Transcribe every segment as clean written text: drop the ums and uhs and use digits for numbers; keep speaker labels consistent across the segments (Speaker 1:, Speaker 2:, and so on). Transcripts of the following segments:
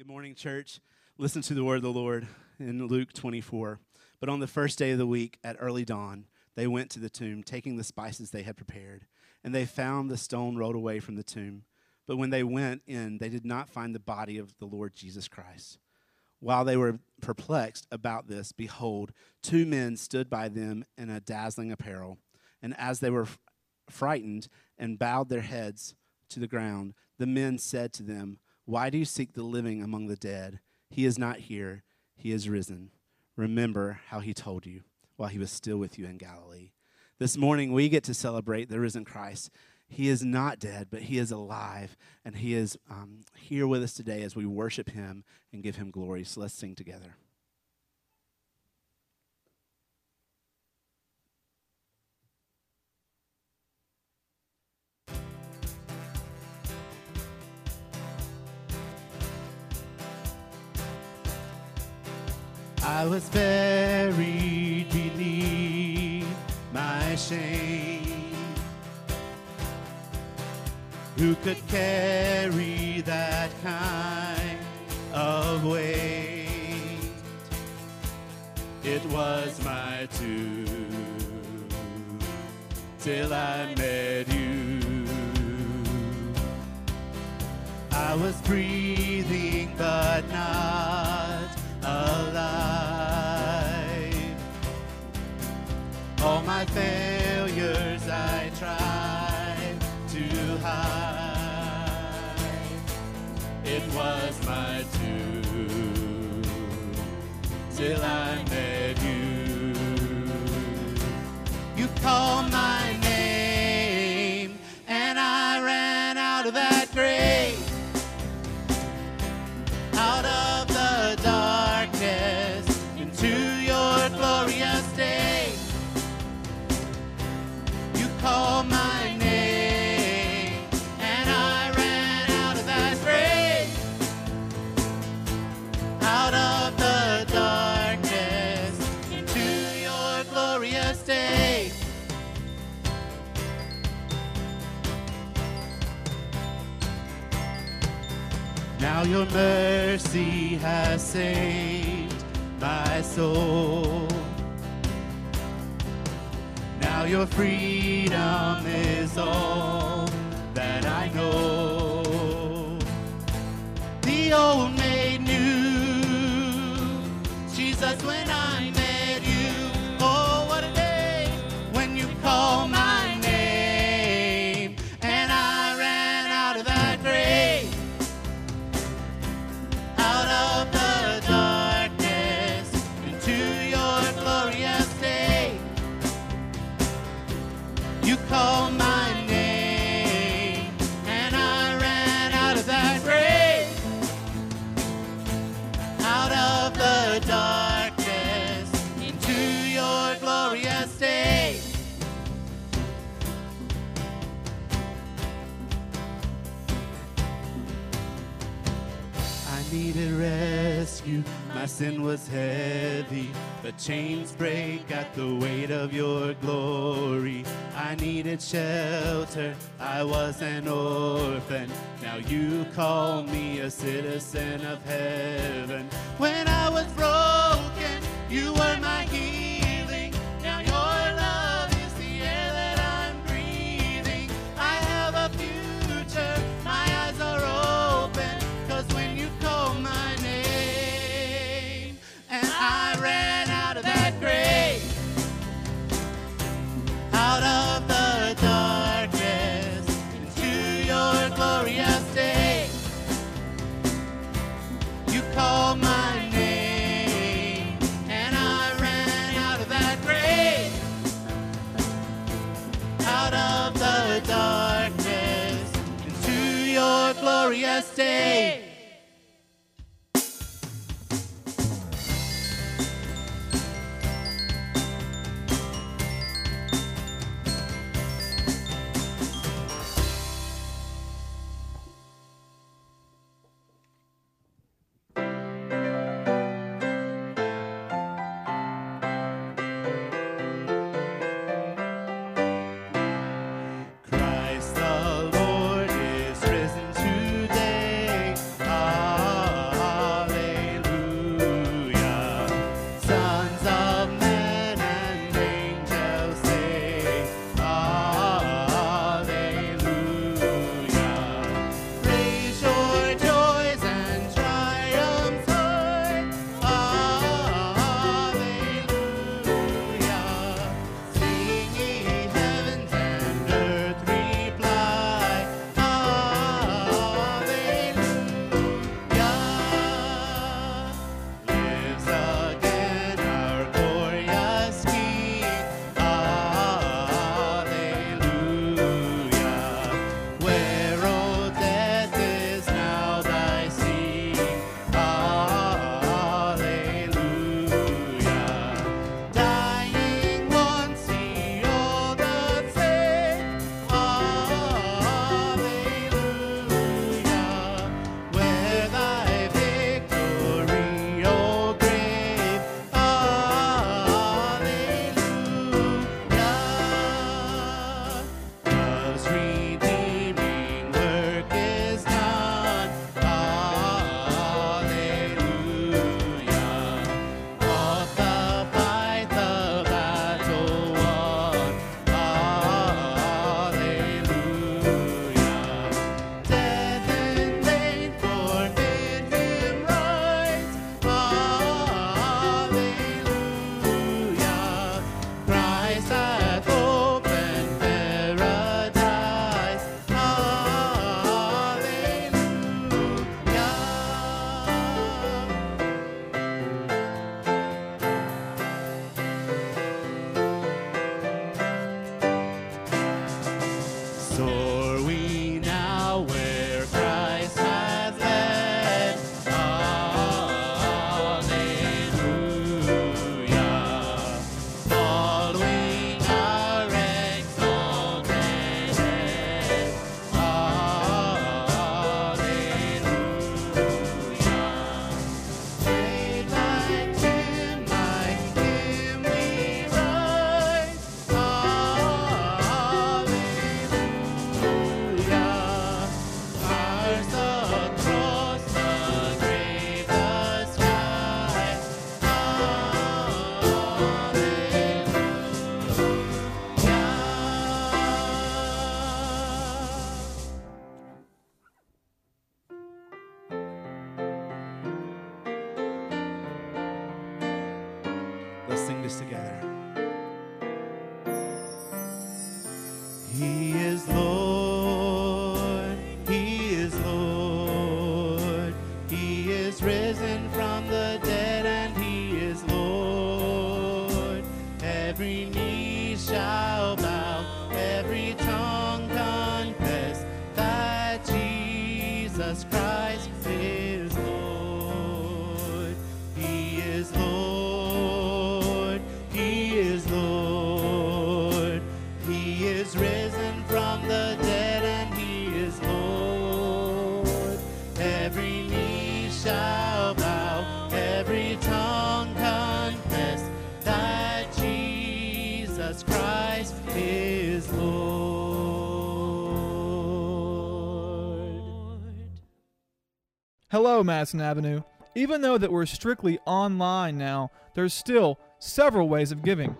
Speaker 1: Good morning, church. Listen to the word of the Lord in Luke 24. But on the first day of the week, at early dawn, they went to the tomb, taking the spices they had prepared. And they found the stone rolled away from the tomb. But when they went in, they did not find the body of the Lord Jesus Christ. While they were perplexed about this, behold, two men stood by them in a dazzling apparel. And as they were frightened and bowed their heads to the ground, the men said to them, "Why do you seek the living among the dead? He is not here. He is risen. Remember how he told you while he was still with you in Galilee." This morning, we get to celebrate the risen Christ. He is not dead, but he is alive, and he is here with us today as we worship him and give him glory. So let's sing together. I was buried beneath my shame. Who could carry that kind of weight? It was my tomb till I met you. I was breathing but not alive. All my failures I tried to hide. It was my tomb till I met you. You called my name and I ran out of that grave, out of the darkness into your glorious day. You called my name and I ran out of that grave, out of the darkness into your glorious day. Now your mercy has saved my soul. Now your freedom is all that I know. The old made new, Jesus, when I met you. Oh, what a day when you called my name and I ran out of that grave, out of the darkness into your glorious day. You called my name and I ran out of that grave, out of the darkness into your glorious day. I needed rescue, my sin was heavy, the chains break at the weight of your glory. I needed shelter, I was an orphan, now you call me a citizen of heaven. When I was broken, you were my healing, now your love is the air that I'm breathing. I have a future, my eyes are open, 'cause when you call my name and I ran out of that grave, out of the darkness into your glorious day. You called my name and I ran out of that grave, out of the darkness into your glorious day. Christ the Lord is risen today. this together. He is Lord, He is Lord, He is risen from the dead and He is Lord. Every knee shall bow, every tongue confess that Jesus Christ is Lord. He is Lord, He is Lord, He is risen from the dead and He is Lord. Every knee shall bow, every tongue confess that Jesus Christ is Lord.
Speaker 2: Hello, Madison Avenue. Even though that we're strictly online now, there's still several ways of giving.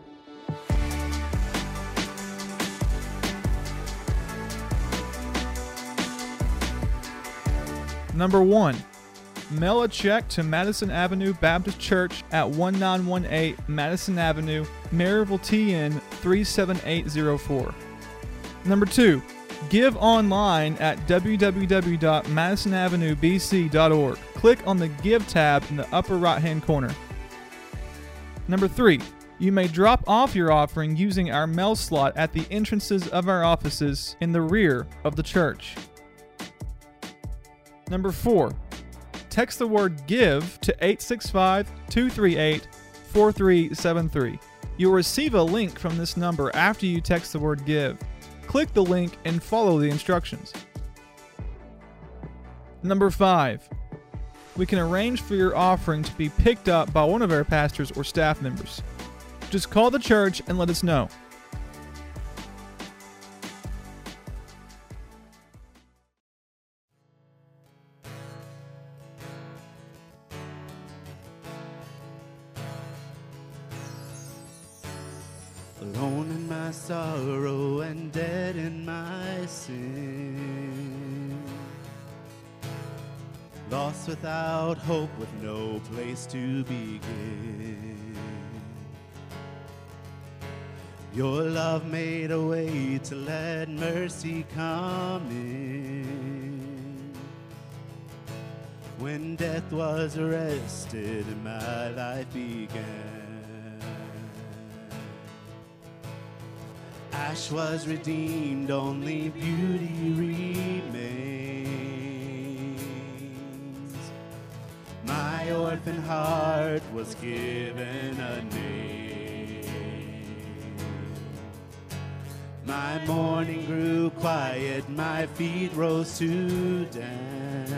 Speaker 2: Number 1. Mail a check to Madison Avenue Baptist Church at 1918 Madison Avenue, Maryville, TN 37804. Number 2. Give online at www.madisonavenuebc.org. Click on the Give tab in the upper right-hand corner. Number 3. You may drop off your offering using our mail slot at the entrances of our offices in the rear of the church. Number 4. Text the word GIVE to 865-238-4373. You'll receive a link from this number after you text the word GIVE. Click the link and follow the instructions. Number 5. We can arrange for your offering to be picked up by one of our pastors or staff members. Just call the church and let us know.
Speaker 1: Alone in my sorrow and dead in my sin, lost without hope with no place to begin. Your love made a way to let mercy come in. When death was arrested and my life began, ash was redeemed, only beauty remains. My orphan heart was given a name. My mourning grew quiet, my feet rose to dance.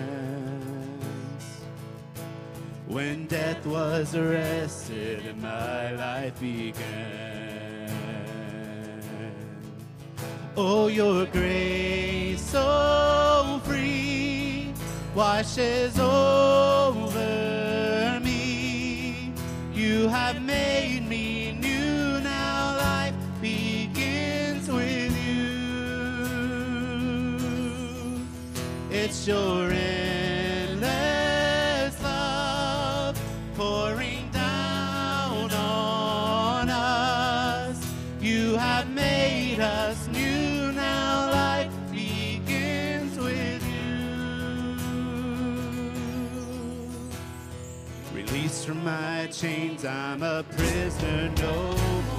Speaker 1: When death was arrested and my life began. Oh, your grace so free washes over me. You have made me new, now life begins with you. It's your endless love pouring down on us. You have made us new. Released from my chains, I'm a prisoner no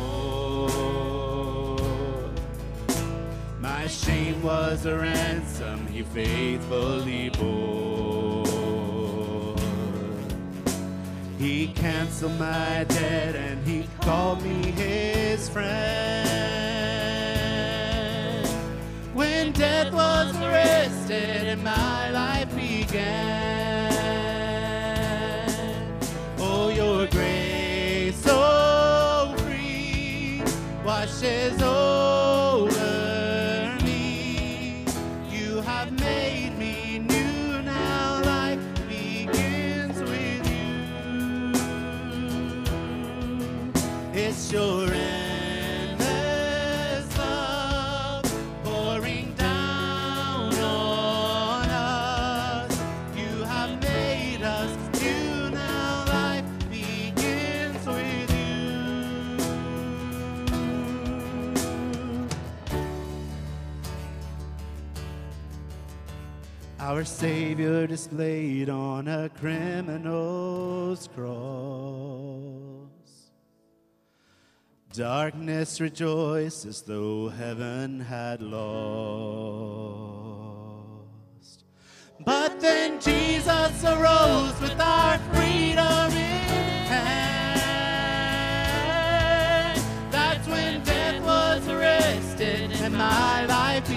Speaker 1: more. My shame was a ransom He faithfully bore. He canceled my debt and He called me His friend. When death was arrested and my life began. Oh, your grace so free washes over me. You have made me new, now life begins with you. It's your endless love pouring down on us. You have made us new, now life begins with you. our Savior displayed on a criminal's cross. Darkness rejoiced as though heaven had lost. But then Jesus arose with our freedom in hand. That's when death was arrested and my life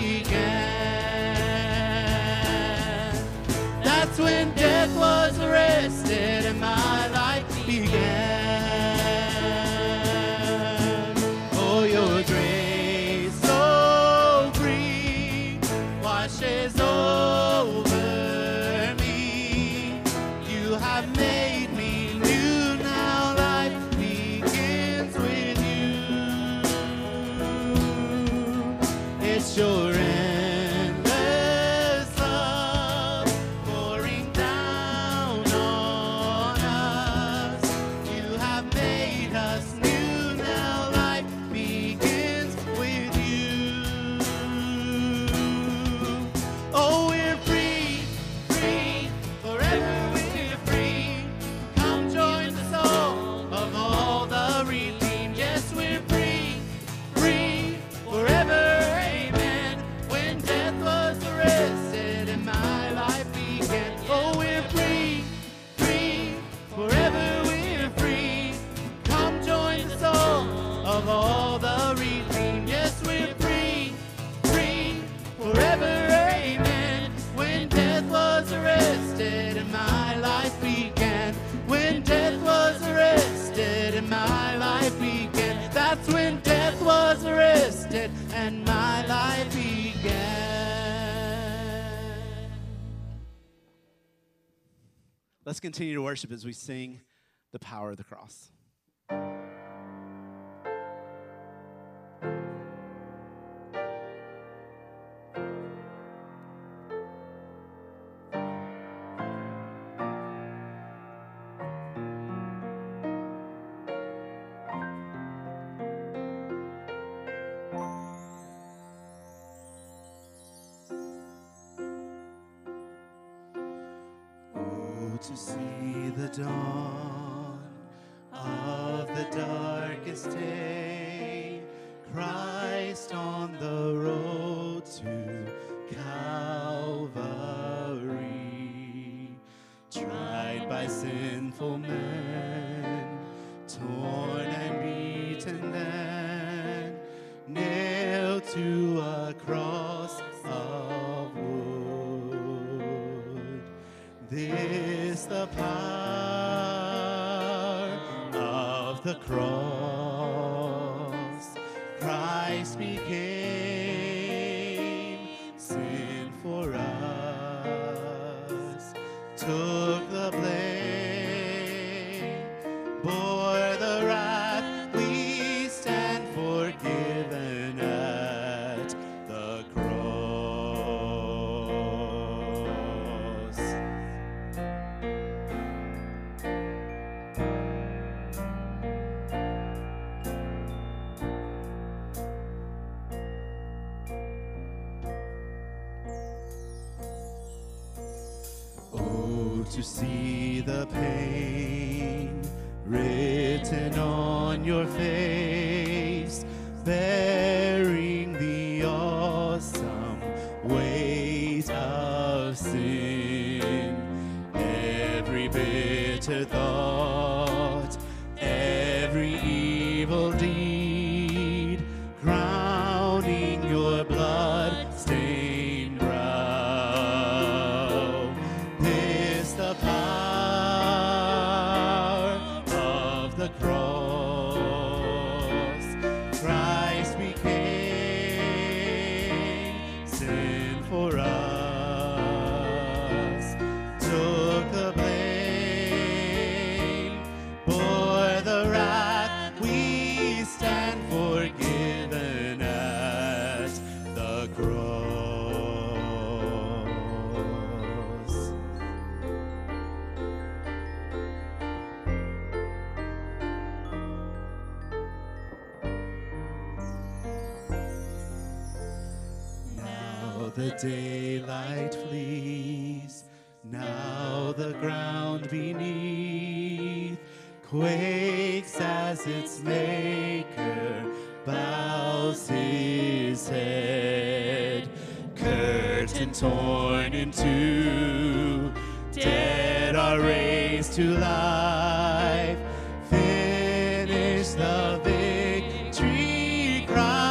Speaker 1: began. That's when death was arrested and my life began. Oh, your grace so free washes over me. You have made me new, now life begins with you. It's your endless love pouring down on us. You have made us new, now life begins with you. Oh, we're free, free, forever we're free. Come join the song of all the redeemed. Yes, we're free, free, forever, amen. When death was arrested and my life began. Oh, we're free, free, forever we're free. Come join the song of all the redeemed. Yes, we're free, free, forever, amen. When death was arrested and my life began. When death was arrested and my life began. That's when death was arrested and my life began. Let's continue to worship as we sing the power of the cross. Oh, to see the dawn of the darkest day, Christ on the road to Calvary, tried by sinful men, torn and beaten then, nailed to a cross of wood. This the power of the cross. Christ became sin for us, took the blame, bore the wrath. We stand forgiven at the cross. Oh, to see the pain written on your face, bearing the awesome weight of sin, every bitter thought, every evil deed, crowning your blood-stained brow. This the power of the cross. Christ became sin for us, took the blame, the daylight flees. Now the ground beneath quakes as its maker bows his head. Curtain torn in two, dead are raised to life. Finish the victory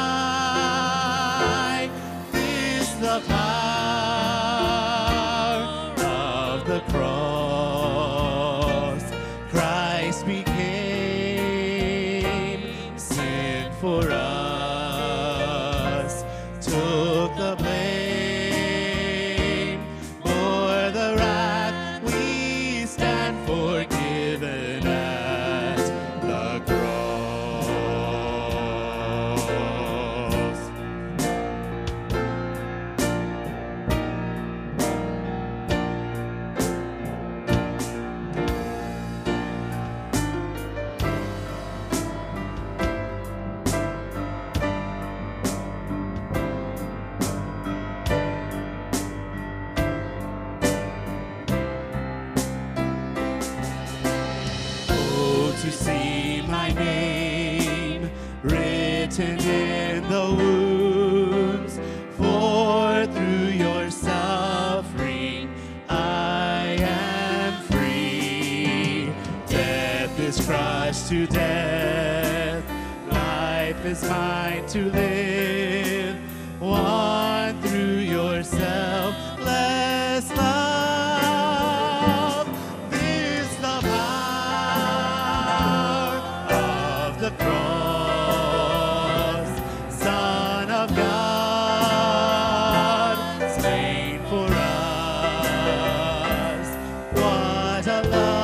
Speaker 1: cry. This the power of the cross. Christ became sin for us, took the blame, bore the wrath. We stand forgiven at the cross. Oh, to see my name written in the wounds, for through your suffering I am free. Death is crushed to death, life is mine to live, won through your selfless love. This the power of the cross, Son of God, slain for us. What a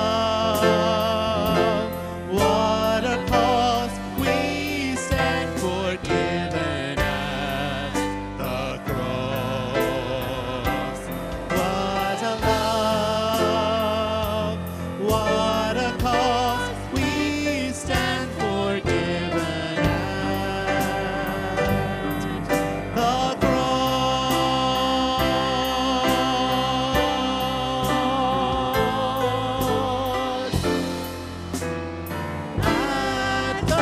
Speaker 1: love, what a cause. We stand forgiven at the cross. What a love, what a cause. We stand forgiven at the cross. At the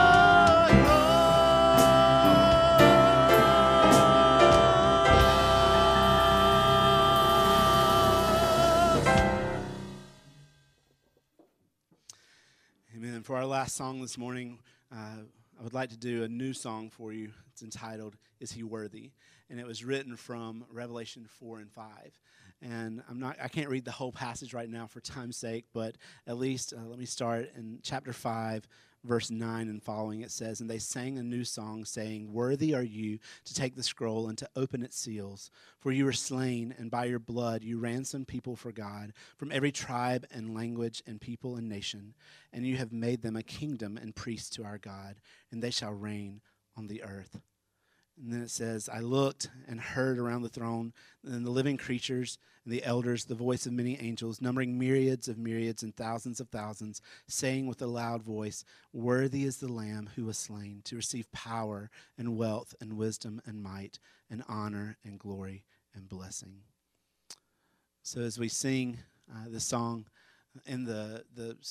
Speaker 1: Amen. For our last song this morning, I would like to do a new song for you. It's entitled, Is He Worthy? And it was written from Revelation 4 and 5. And I can't read the whole passage right now for time's sake, but at least let me start in chapter 5, verse 9 and following. It says, "And they sang a new song, saying, Worthy are you to take the scroll and to open its seals. For you were slain, and by your blood you ransomed people for God from every tribe and language and people and nation. And you have made them a kingdom and priests to our God, and they shall reign on the earth." And then it says, "I looked and heard around the throne and the living creatures and the elders the voice of many angels, numbering myriads of myriads and thousands of thousands, saying with a loud voice, Worthy is the Lamb who was slain to receive power and wealth and wisdom and might and honor and glory and blessing." So as we sing the song in the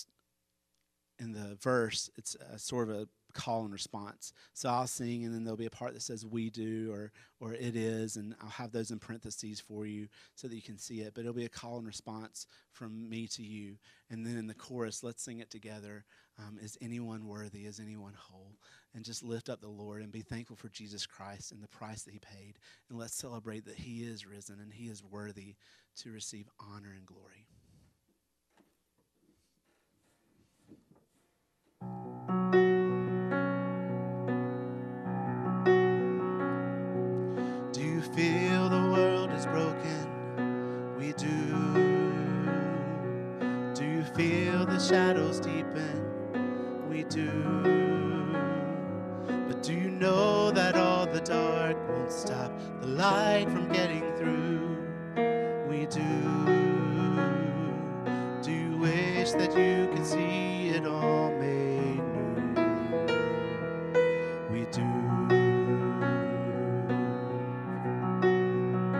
Speaker 1: verse, it's sort of a call and response. So I'll sing, and then there'll be a part that says "we do" or "it is," and I'll have those in parentheses for you so that you can see it. But it'll be a call and response from me to you. And then in the chorus, let's sing it together. Is anyone worthy? Is anyone whole? And just lift up the Lord and be thankful for Jesus Christ and the price that He paid. And let's celebrate that He is risen and He is worthy to receive honor and glory. Do you feel the world is broken? We do. Do you feel the shadows deepen? We do. But do you know that all the dark won't stop the light from getting through? We do. Do you wish that you could see it all made new? We do.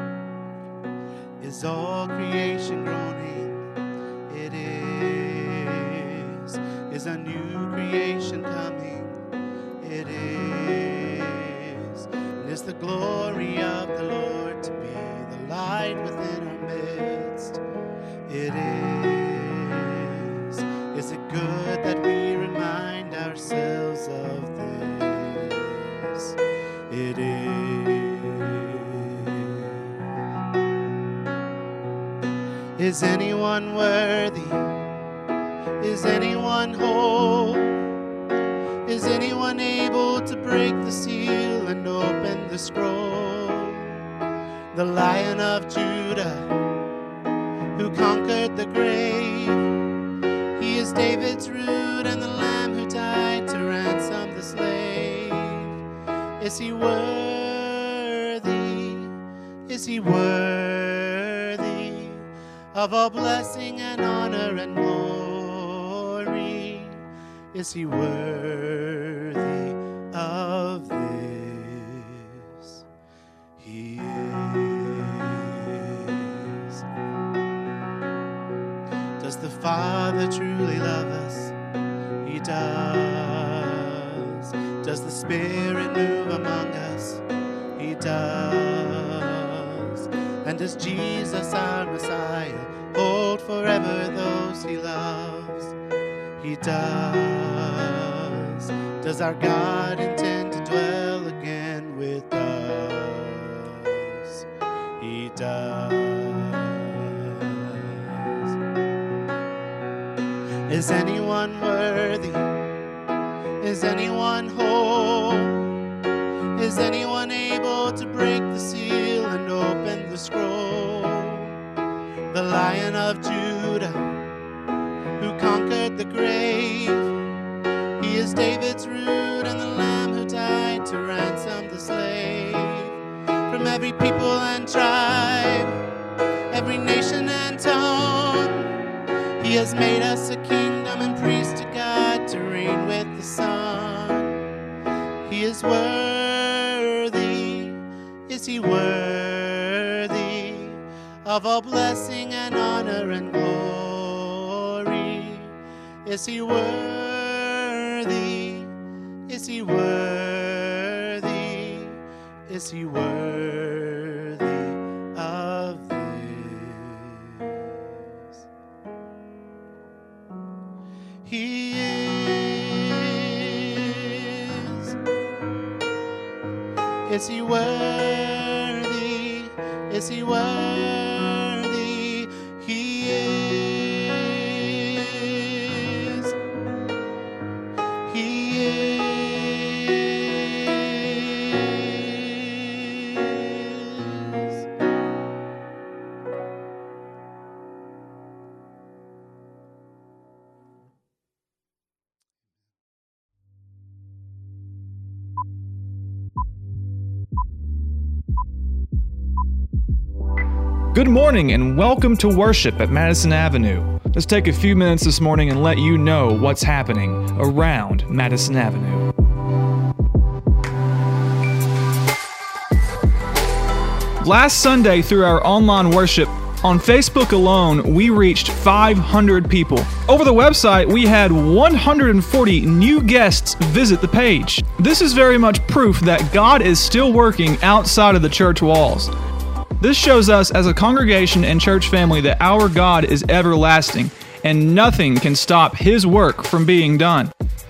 Speaker 1: good that we remind ourselves of this. It is anyone worthy? Is anyone whole? Is anyone able to break the seal and open the scroll? The Lion of Judah, who conquered the grave. He is David's root and the Lamb who died to ransom the slave. Is he worthy? Is he worthy of all blessing and honor and glory? Is he worthy of this? He is. Does the Father truly love us? He does. Does the Spirit move among us? He does. And does Jesus, our Messiah, hold forever those he loves? He does. Does our God intend to dwell again with us? He does. Is anyone worthy? Is anyone whole? Is anyone able to break the seal and open the scroll? The Lion of Judah, who conquered the grave. He is David's root and the Lamb who died to ransom the slave. From every people and tribe, every nation and tongue, he has made us a kingdom and priests to God to reign with the Son. He is worthy. Is he worthy of all blessing and honor and glory? Is he worthy? Is he worthy? Is he worthy of this? He is. Is he worthy? Is he worthy? He is. He is.
Speaker 2: Good morning and welcome to worship at Madison Avenue. Let's take a few minutes this morning and let you know what's happening around Madison Avenue. Last Sunday, through our online worship, on Facebook alone, we reached 500 people. Over the website, we had 140 new guests visit the page. This is very much proof that God is still working outside of the church walls. This shows us as a congregation and church family that our God is everlasting, and nothing can stop His work from being done.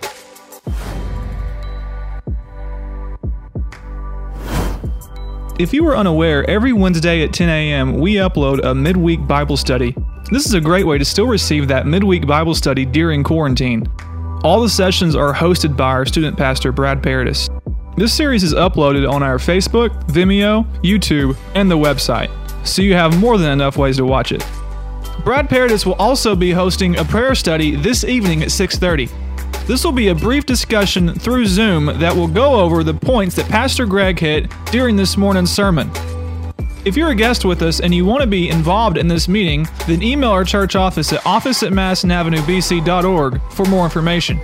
Speaker 2: If you were unaware, every Wednesday at 10 a.m. we upload a midweek Bible study. This is a great way to still receive that midweek Bible study during quarantine. All the sessions are hosted by our student pastor, Brad Paradis. This series is uploaded on our Facebook, Vimeo, YouTube, and the website, so you have more than enough ways to watch it. Brad Paradis will also be hosting a prayer study this evening at 6:30. This will be a brief discussion through Zoom that will go over the points that Pastor Greg hit during this morning's sermon. If you're a guest with us and you want to be involved in this meeting, then email our church office at office@madisonAvenueBC.org for more information.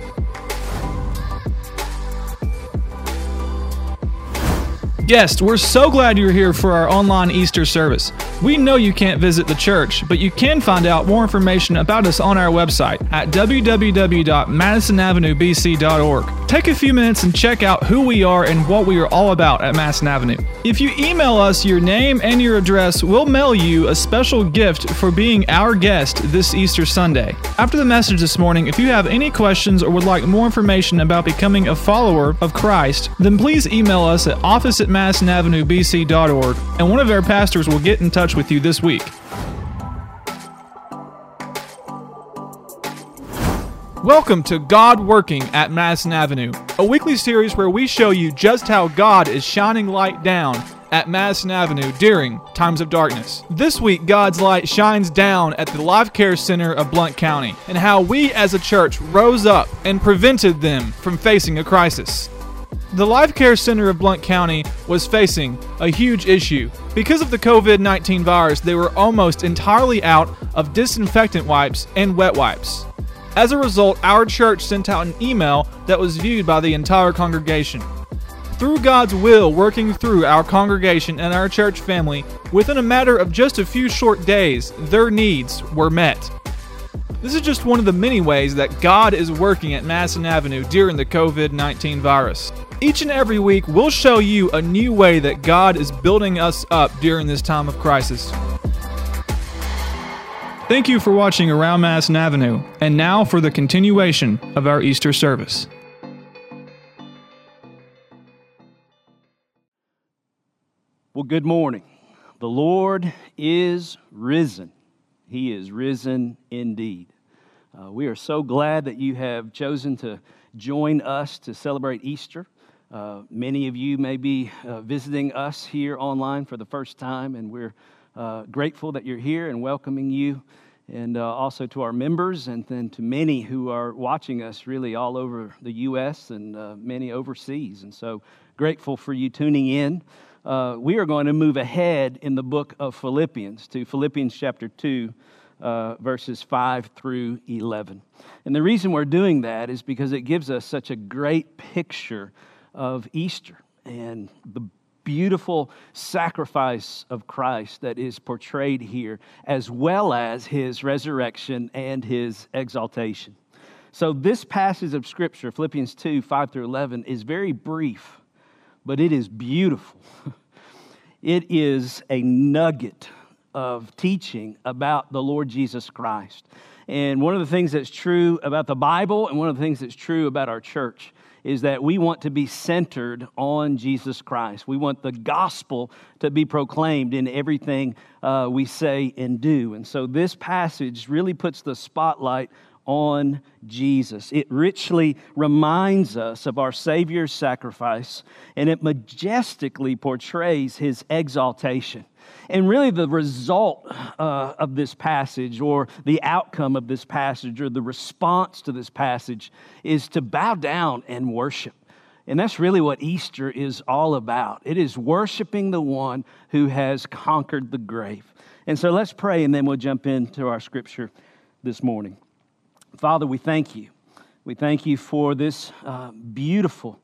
Speaker 2: Guests, we're so glad you're here for our online Easter service. We know you can't visit the church, but you can find out more information about us on our website at www.MadisonAvenueBC.org. take a few minutes and check out who we are and what we are all about at Madison Avenue. If you email us your name and your address, we'll mail you a special gift for being our guest this Easter Sunday. After the message this morning, if you have any questions or would like more information about becoming a follower of Christ, then please email us at office@madisonAvenueBC.org, and one of our pastors will get in touch with you this week. Welcome to God Working at Madison Avenue, a weekly series where we show you just how God is shining light down at Madison Avenue during times of darkness. This week, God's light shines down at the Life Care Center of Blount County and how we as a church rose up and prevented them from facing a crisis. The Life Care Center of Blount County was facing a huge issue. Because of the COVID-19 virus, they were almost entirely out of disinfectant wipes and wet wipes. As a result, our church sent out an email that was viewed by the entire congregation. Through God's will working through our congregation and our church family, within a matter of just a few short days, their needs were met. This is just one of the many ways that God is working at Madison Avenue during the COVID-19 virus. Each and every week, we'll show you a new way that God is building us up during this time of crisis. Thank you for watching Around Madison Avenue, and now for the continuation of our Easter service.
Speaker 3: Well, good morning. The Lord is risen. He is risen indeed. We are so glad that you have chosen to join us to celebrate Easter. Many of you may be visiting us here online for the first time, and we're grateful that you're here and welcoming you, and also to our members, and then to many who are watching us really all over the U.S. and many overseas. And so grateful for you tuning in. We are going to move ahead in the book of Philippians to Philippians chapter 2, verses 5 through 11. And the reason we're doing that is because it gives us such a great picture of Easter and the beautiful sacrifice of Christ that is portrayed here, as well as His resurrection and His exaltation. So this passage of Scripture, Philippians 2, 5 through 11, is very brief, but it is beautiful. It is a nugget of teaching about the Lord Jesus Christ. And one of the things that's true about the Bible and one of the things that's true about our church is that we want to be centered on Jesus Christ. We want the gospel to be proclaimed in everything we say and do. And so this passage really puts the spotlight on Jesus. It richly reminds us of our Savior's sacrifice, and it majestically portrays His exaltation. And really the result of this passage, or the outcome of this passage, or the response to this passage, is to bow down and worship. And that's really what Easter is all about. It is worshiping the one who has conquered the grave. And so let's pray, and then we'll jump into our scripture this morning. Father, we thank you. We thank you for this beautiful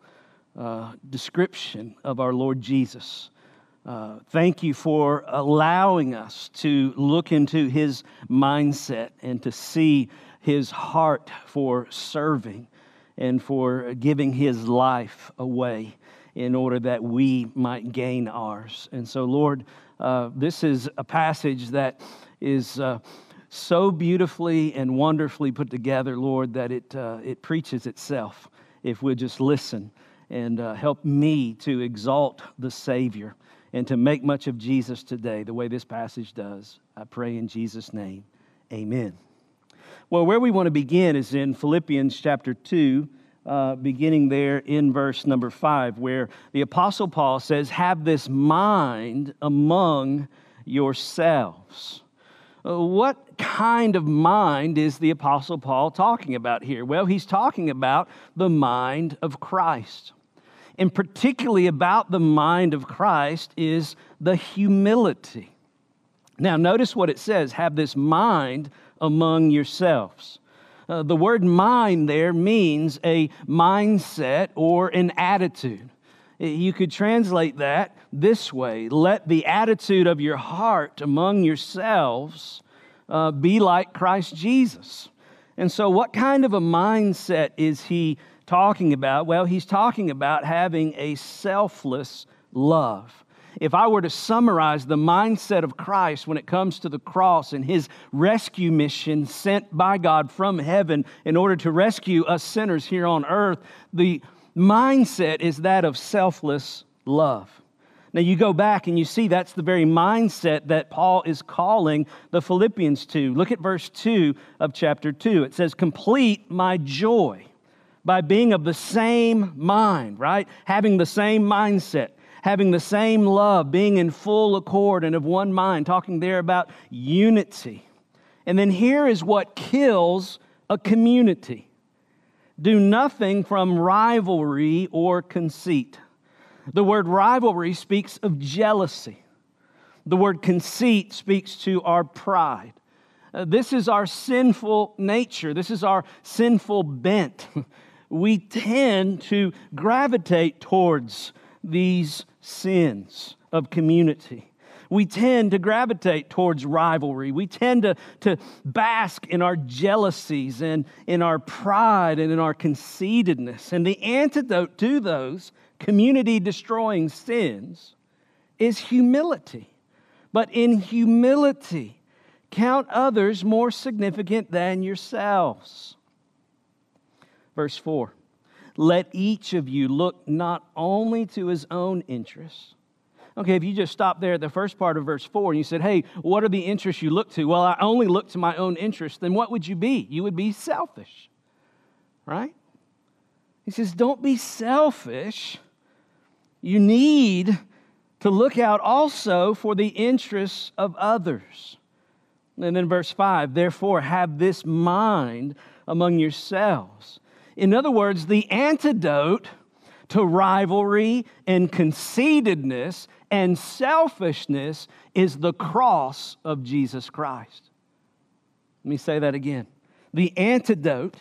Speaker 3: description of our Lord Jesus. Thank you for allowing us to look into His mindset and to see His heart for serving and for giving His life away in order that we might gain ours. And so, Lord, this is a passage that is so beautifully and wonderfully put together, Lord, that it preaches itself if we'll just listen and help me to exalt the Savior and to make much of Jesus today the way this passage does. I pray in Jesus' name, amen. Well, where we want to begin is in Philippians chapter 2, beginning there in verse number 5, where the Apostle Paul says, "Have this mind among yourselves." What kind of mind is the Apostle Paul talking about here? Well, he's talking about the mind of Christ. And particularly about the mind of Christ is the humility. Now, notice what it says, "Have this mind among yourselves." The word mind there means a mindset or an attitude. You could translate that this way: let the attitude of your heart among yourselves be like Christ Jesus. And so what kind of a mindset is he talking about? Well, he's talking about having a selfless love. If I were to summarize the mindset of Christ when it comes to the cross and his rescue mission sent by God from heaven in order to rescue us sinners here on earth, the mindset is that of selfless love. Now you go back and you see that's the very mindset that Paul is calling the Philippians to. Look at verse 2 of chapter 2. It says, complete my joy by being of the same mind, right? Having the same mindset. Having the same love, being in full accord and of one mind, talking there about unity. And then here is what kills a community. Do nothing from rivalry or conceit. The word rivalry speaks of jealousy. The word conceit speaks to our pride. This is our sinful nature. This is our sinful bent. We tend to gravitate towards these sins of community. We tend to gravitate towards rivalry. We tend to bask in our jealousies and in our pride and in our conceitedness. And the antidote to those community-destroying sins is humility. But in humility, count others more significant than yourselves. Verse 4. Let each of you look not only to his own interests. Okay, if you just stop there at the first part of verse 4 and you said, hey, what are the interests you look to? Well, I only look to my own interests. Then what would you be? You would be selfish, right? He says, don't be selfish. You need to look out also for the interests of others. And then verse 5, therefore have this mind among yourselves. In other words, the antidote to rivalry and conceitedness and selfishness is the cross of Jesus Christ. Let me say that again. The antidote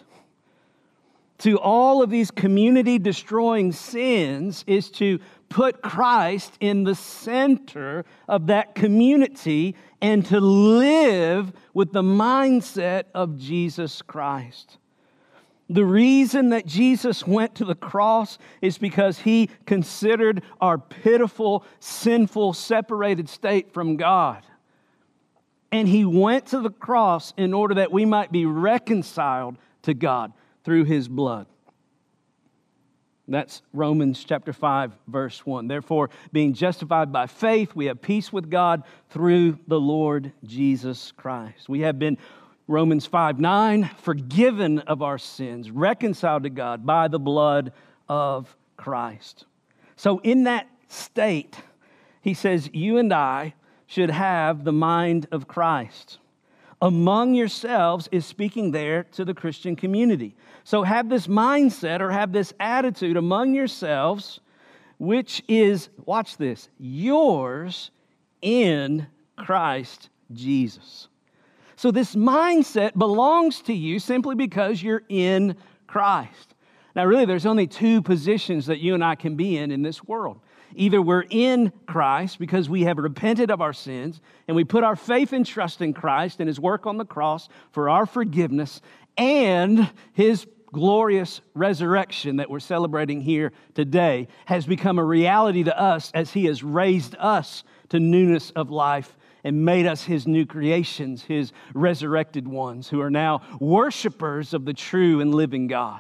Speaker 3: to all of these community-destroying sins is to put Christ in the center of that community and to live with the mindset of Jesus Christ. The reason that Jesus went to the cross is because he considered our pitiful, sinful, separated state from God. And he went to the cross in order that we might be reconciled to God through his blood. That's Romans chapter 5, verse 1. Therefore, being justified by faith, we have peace with God through the Lord Jesus Christ. We have been, Romans 5:9, forgiven of our sins, reconciled to God by the blood of Christ. So in that state, he says, you and I should have the mind of Christ. Among yourselves is speaking there to the Christian community. So have this mindset or have this attitude among yourselves, which is, watch this, yours in Christ Jesus. So this mindset belongs to you simply because you're in Christ. Now really, there's only two positions that you and I can be in this world. Either we're in Christ because we have repented of our sins and we put our faith and trust in Christ and his work on the cross for our forgiveness and his glorious resurrection that we're celebrating here today has become a reality to us as he has raised us to newness of life and made us his new creations, his resurrected ones who are now worshipers of the true and living God.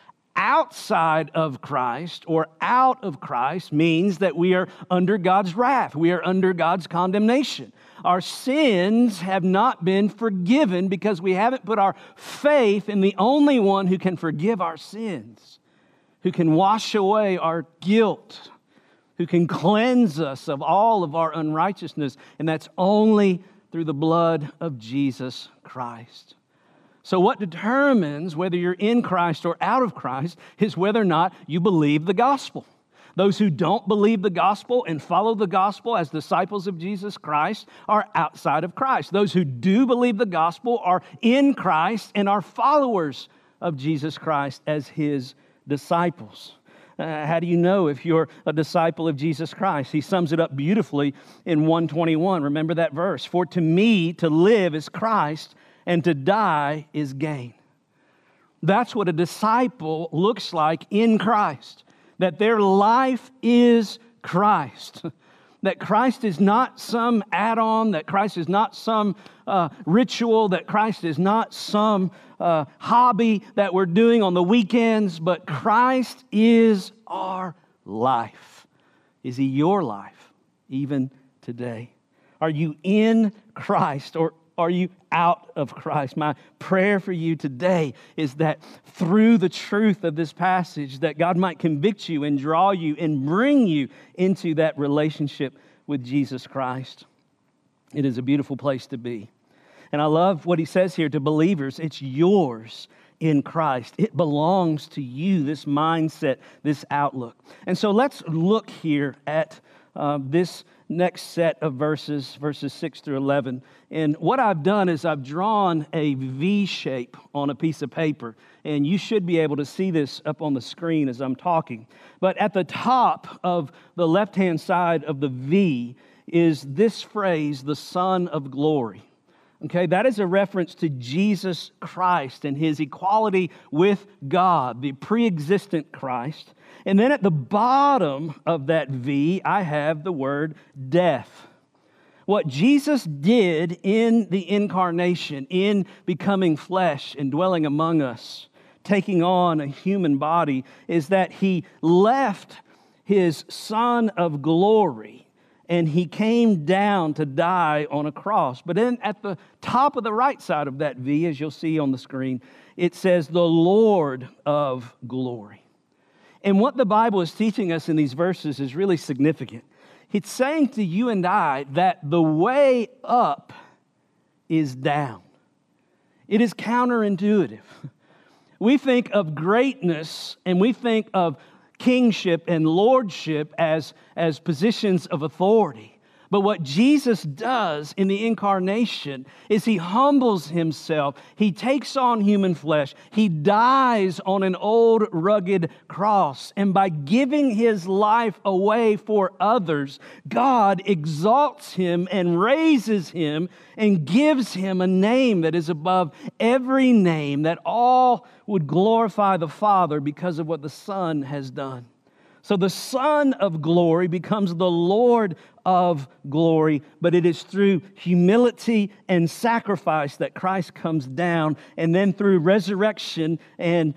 Speaker 3: Outside of Christ or out of Christ means that we are under God's wrath. We are under God's condemnation. Our sins have not been forgiven because we haven't put our faith in the only one who can forgive our sins, who can wash away our guilt, who can cleanse us of all of our unrighteousness, and that's only through the blood of Jesus Christ. So what determines whether you're in Christ or out of Christ is whether or not you believe the gospel. Those who don't believe the gospel and follow the gospel as disciples of Jesus Christ are outside of Christ. Those who do believe the gospel are in Christ and are followers of Jesus Christ as his disciples. How do you know if you're a disciple of Jesus Christ? He sums it up beautifully in 1:21. Remember that verse. For to me to live is Christ, and to die is gain. That's what a disciple looks like in Christ, that their life is Christ. That Christ is not some add-on, that Christ is not some ritual, that Christ is not some hobby that we're doing on the weekends, but Christ is our life. Is He your life, even today? Are you in Christ, or are you out of Christ? My prayer for you today is that through the truth of this passage, that God might convict you and draw you and bring you into that relationship with Jesus Christ. It is a beautiful place to be. And I love what he says here to believers. It's yours in Christ. It belongs to you, this mindset, this outlook. And so let's look here at this next set of verses 6 through 11. And what I've done is I've drawn a V shape on a piece of paper. And you should be able to see this up on the screen as I'm talking. But at the top of the left-hand side of the V is this phrase, the Son of Glory. Okay, that is a reference to Jesus Christ and His equality with God, the pre-existent Christ. And then at the bottom of that V, I have the word death. What Jesus did in the incarnation, in becoming flesh and dwelling among us, taking on a human body, is that He left His Son of Glory and He came down to die on a cross. But then at the top of the right side of that V, as you'll see on the screen, it says the Lord of glory. And what the Bible is teaching us in these verses is really significant. It's saying to you and I that the way up is down. It is counterintuitive. We think of greatness and we think of kingship and lordship as positions of authority. But what Jesus does in the incarnation is He humbles Himself. He takes on human flesh. He dies on an old rugged cross. And by giving His life away for others, God exalts Him and raises Him and gives Him a name that is above every name, that all would glorify the Father because of what the Son has done. So the Son of Glory becomes the Lord of glory, but it is through humility and sacrifice that Christ comes down, and then through resurrection and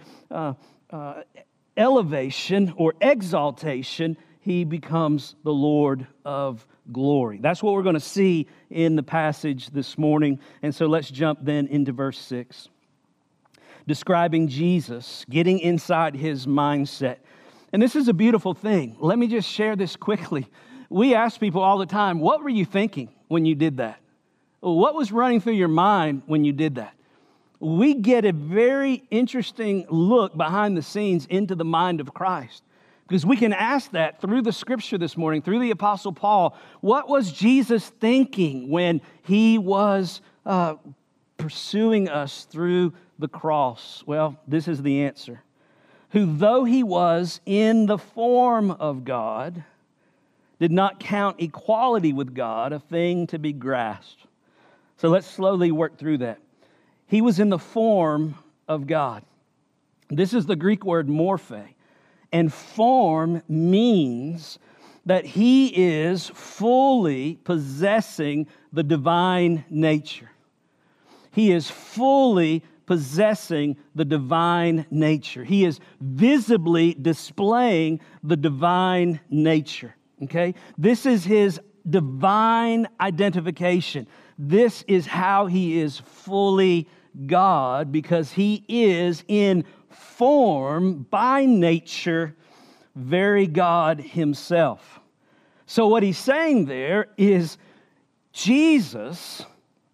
Speaker 3: elevation or exaltation, He becomes the Lord of glory. That's what we're going to see in the passage this morning. And so let's jump then into verse 6. Describing Jesus, getting inside His mindset. And this is a beautiful thing. Let me just share this quickly. We ask people all the time, what were you thinking when you did that? What was running through your mind when you did that? We get a very interesting look behind the scenes into the mind of Christ. Because we can ask that through the scripture this morning, through the Apostle Paul. What was Jesus thinking when He was pursuing us through the cross? Well, this is the answer. Who, though He was in the form of God, did not count equality with God a thing to be grasped. So let's slowly work through that. He was in the form of God. This is the Greek word morphe. And form means that He is fully possessing the divine nature. He is fully possessing the divine nature. He is visibly displaying the divine nature. Okay? This is His divine identification. This is how He is fully God, because He is in form by nature, very God Himself. So what He's saying there is Jesus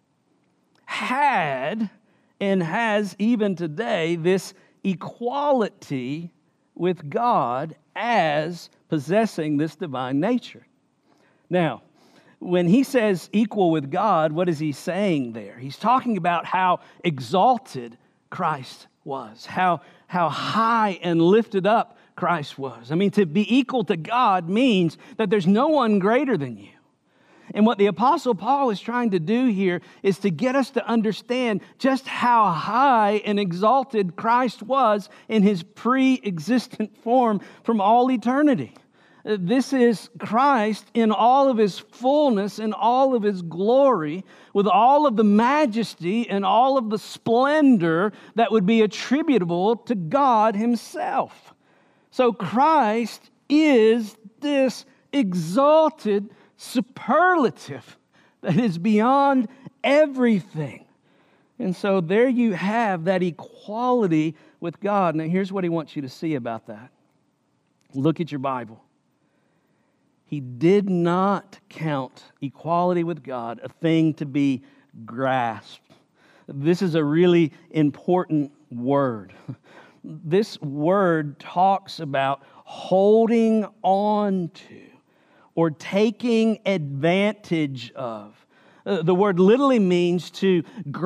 Speaker 3: had and has even today this equality with God as possessing this divine nature. Now, when He says equal with God, what is He saying there? He's talking about how exalted Christ was, how high and lifted up Christ was. I mean, to be equal to God means that there's no one greater than you. And what the Apostle Paul is trying to do here is to get us to understand just how high and exalted Christ was in his pre-existent form from all eternity. This is Christ in all of his fullness, in all of his glory, with all of the majesty and all of the splendor that would be attributable to God himself. So Christ is this exalted superlative that is beyond everything. And so there you have that equality with God. Now here's what he wants you to see about that. Look at your Bible. He did not count equality with God a thing to be grasped. This is a really important word. This word talks about holding on to or taking advantage of. The word literally means to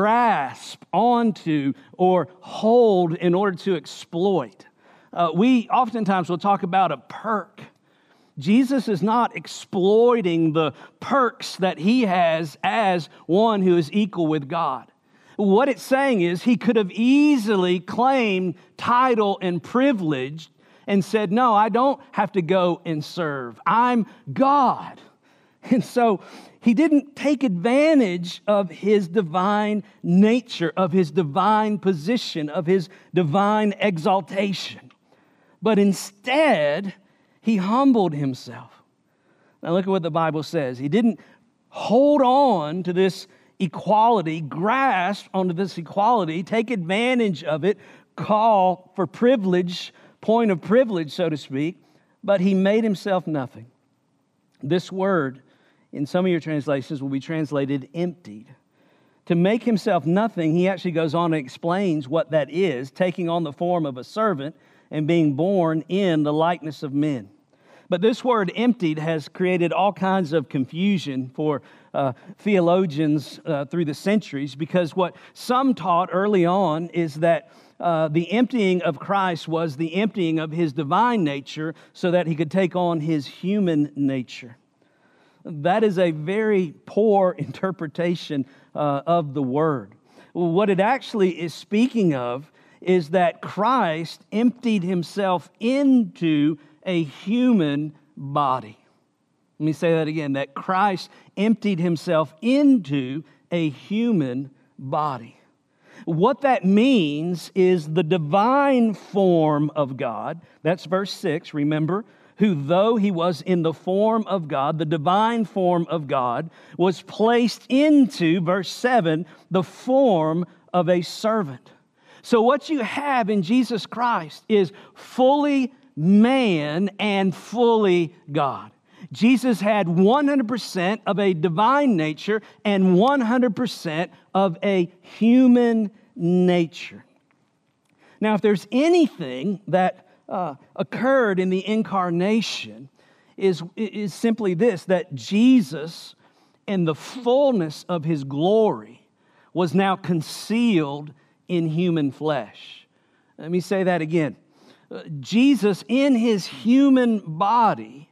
Speaker 3: grasp onto or hold in order to exploit. We oftentimes will talk about a perk. Jesus is not exploiting the perks that he has as one who is equal with God. What it's saying is he could have easily claimed title and privilege and said, no, I don't have to go and serve. I'm God. And so he didn't take advantage of his divine nature, of his divine position, of his divine exaltation. But instead, he humbled himself. Now look at what the Bible says. He didn't hold on to this equality, grasp onto this equality, take advantage of it, call for privilege, point of privilege, so to speak, but he made himself nothing. This word, in some of your translations, will be translated emptied. To make himself nothing, he actually goes on and explains what that is, taking on the form of a servant and being born in the likeness of men. But this word emptied has created all kinds of confusion for theologians through the centuries, because what some taught early on is that the emptying of Christ was the emptying of his divine nature so that he could take on his human nature. That is a very poor interpretation of the word. What it actually is speaking of is that Christ emptied himself into a human body. Let me say that again, that Christ emptied himself into a human body. What that means is the divine form of God, that's verse 6, remember, who though he was in the form of God, the divine form of God, was placed into, verse 7, the form of a servant. So what you have in Jesus Christ is fully man and fully God. Jesus had 100% of a divine nature and 100% of a human nature. Now, if there's anything that occurred in the incarnation, is simply this, that Jesus, in the fullness of his glory, was now concealed in human flesh. Let me say that again. Jesus, in his human body,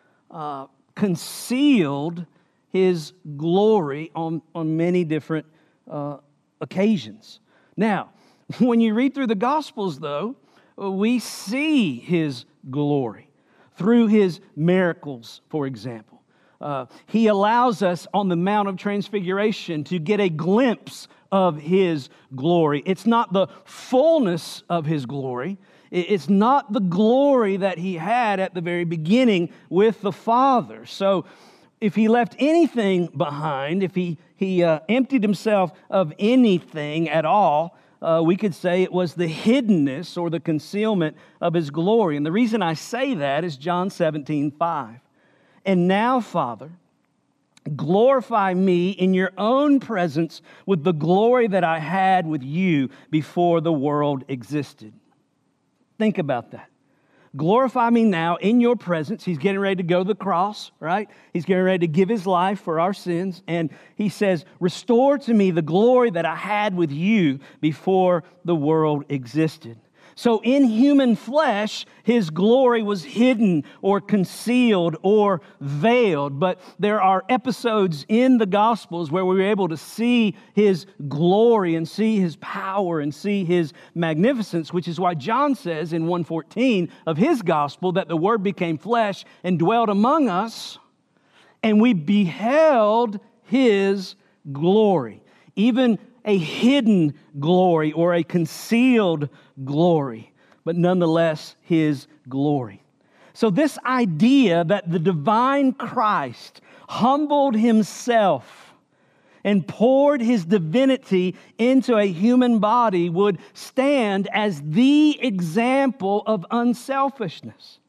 Speaker 3: concealed his glory on many different occasions. Now, when you read through the Gospels, though, we see his glory through his miracles, for example. He allows us on the Mount of Transfiguration to get a glimpse of his glory. It's not the fullness of his glory. It's not the glory that he had at the very beginning with the Father. So if he left anything behind, if he emptied himself of anything at all, we could say it was the hiddenness or the concealment of his glory. And the reason I say that is John 17:5. And now, Father, glorify me in your own presence with the glory that I had with you before the world existed. Think about that. Glorify me now in your presence. He's getting ready to go to the cross, right? He's getting ready to give his life for our sins. And he says, restore to me the glory that I had with you before the world existed. So in human flesh, his glory was hidden or concealed or veiled. But there are episodes in the Gospels where we were able to see his glory and see his power and see his magnificence, which is why John says in 1:14 of his Gospel that the Word became flesh and dwelt among us, and we beheld his glory. Even a hidden glory or a concealed glory, but nonetheless his glory. So this idea that the divine Christ humbled himself and poured his divinity into a human body would stand as the example of unselfishness.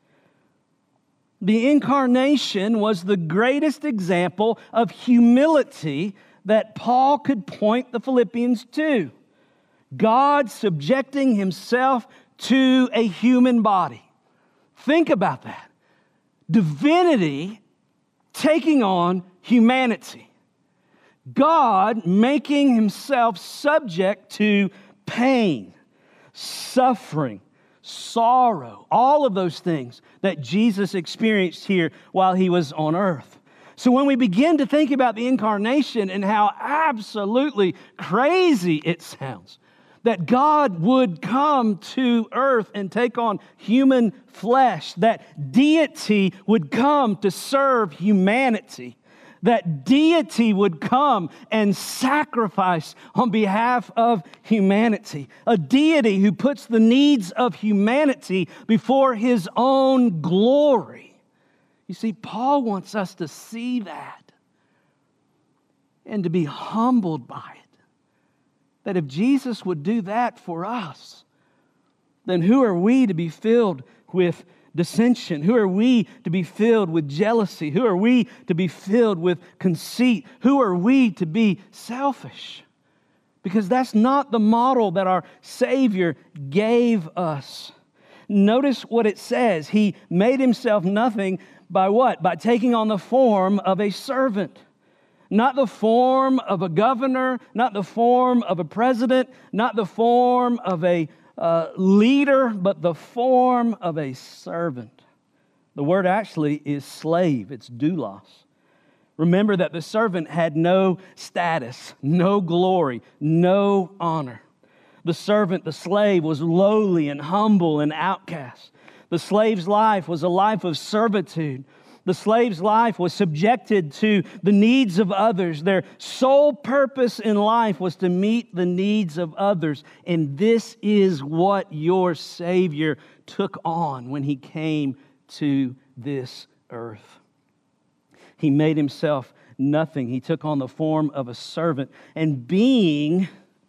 Speaker 3: The incarnation was the greatest example of humility that Paul could point the Philippians to. God subjecting himself to a human body. Think about that. Divinity taking on humanity. God making himself subject to pain, suffering, sorrow, all of those things that Jesus experienced here while he was on earth. So when we begin to think about the incarnation and how absolutely crazy it sounds, that God would come to earth and take on human flesh, that deity would come to serve humanity, that deity would come and sacrifice on behalf of humanity, a deity who puts the needs of humanity before his own glory. You see, Paul wants us to see that and to be humbled by it. That if Jesus would do that for us, then who are we to be filled with dissension? Who are we to be filled with jealousy? Who are we to be filled with conceit? Who are we to be selfish? Because that's not the model that our Savior gave us. Notice what it says. He made himself nothing by what? By taking on the form of a servant. Not the form of a governor, not the form of a president, not the form of a leader, but the form of a servant. The word actually is slave. It's doulos. Remember that the servant had no status, no glory, no honor. The servant, the slave, was lowly and humble and outcast. The slave's life was a life of servitude. The slave's life was subjected to the needs of others. Their sole purpose in life was to meet the needs of others. And this is what your Savior took on when He came to this earth. He made Himself nothing. He took on the form of a servant. And being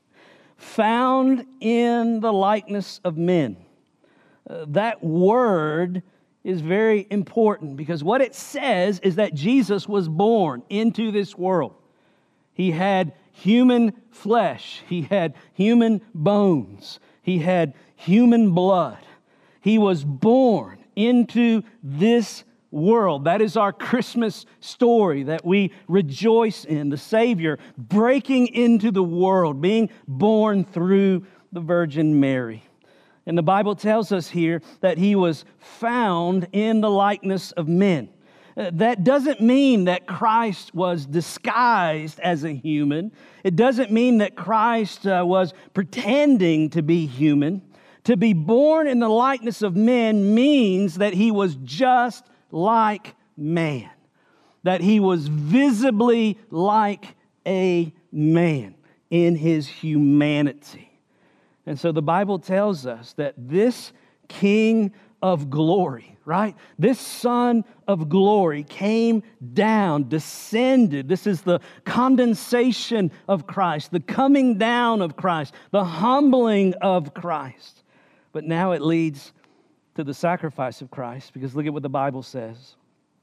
Speaker 3: found in the likeness of men. That word is very important because what it says is that Jesus was born into this world. He had human flesh. He had human bones. He had human blood. He was born into this world. That is our Christmas story that we rejoice in. The Savior breaking into the world, being born through the Virgin Mary. And the Bible tells us here that He was found in the likeness of men. That doesn't mean that Christ was disguised as a human. It doesn't mean that Christ was pretending to be human. To be born in the likeness of men means that He was just like man. That He was visibly like a man in His humanity. And so the Bible tells us that this King of glory, right? This Son of glory came down, descended. This is the condensation of Christ, the coming down of Christ, the humbling of Christ. But now it leads to the sacrifice of Christ, because look at what the Bible says.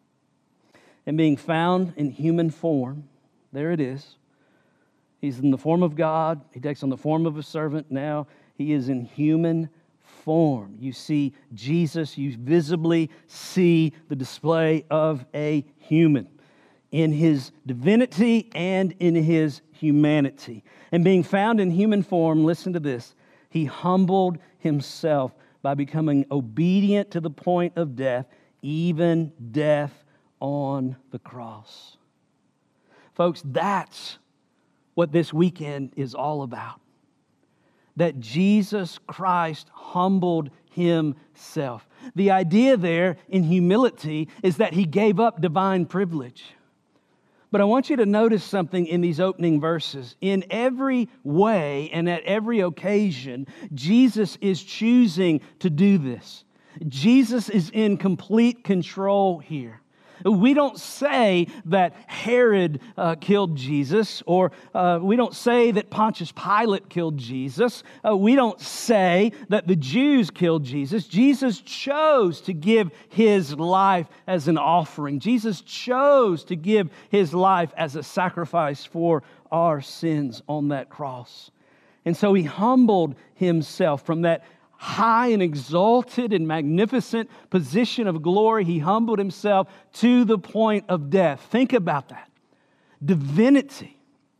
Speaker 3: And being found in human form, there it is. He's in the form of God. He takes on the form of a servant. Now He is in human form. You see Jesus. You visibly see the display of a human in His divinity and in His humanity. And being found in human form, listen to this, He humbled himself by becoming obedient to the point of death, even death on the cross. Folks, that's what this weekend is all about. That Jesus Christ humbled himself. The idea there in humility is that he gave up divine privilege. But I want you to notice something in these opening verses. In every way and at every occasion, Jesus is choosing to do this. Jesus is in complete control here. We don't say that Herod killed Jesus, or we don't say that Pontius Pilate killed Jesus. We don't say that the Jews killed Jesus. Jesus chose to give his life as an offering. Jesus chose to give his life as a sacrifice for our sins on that cross. And so he humbled himself from that high and exalted and magnificent position of glory. He humbled himself to the point of death. Think about that. Divinity,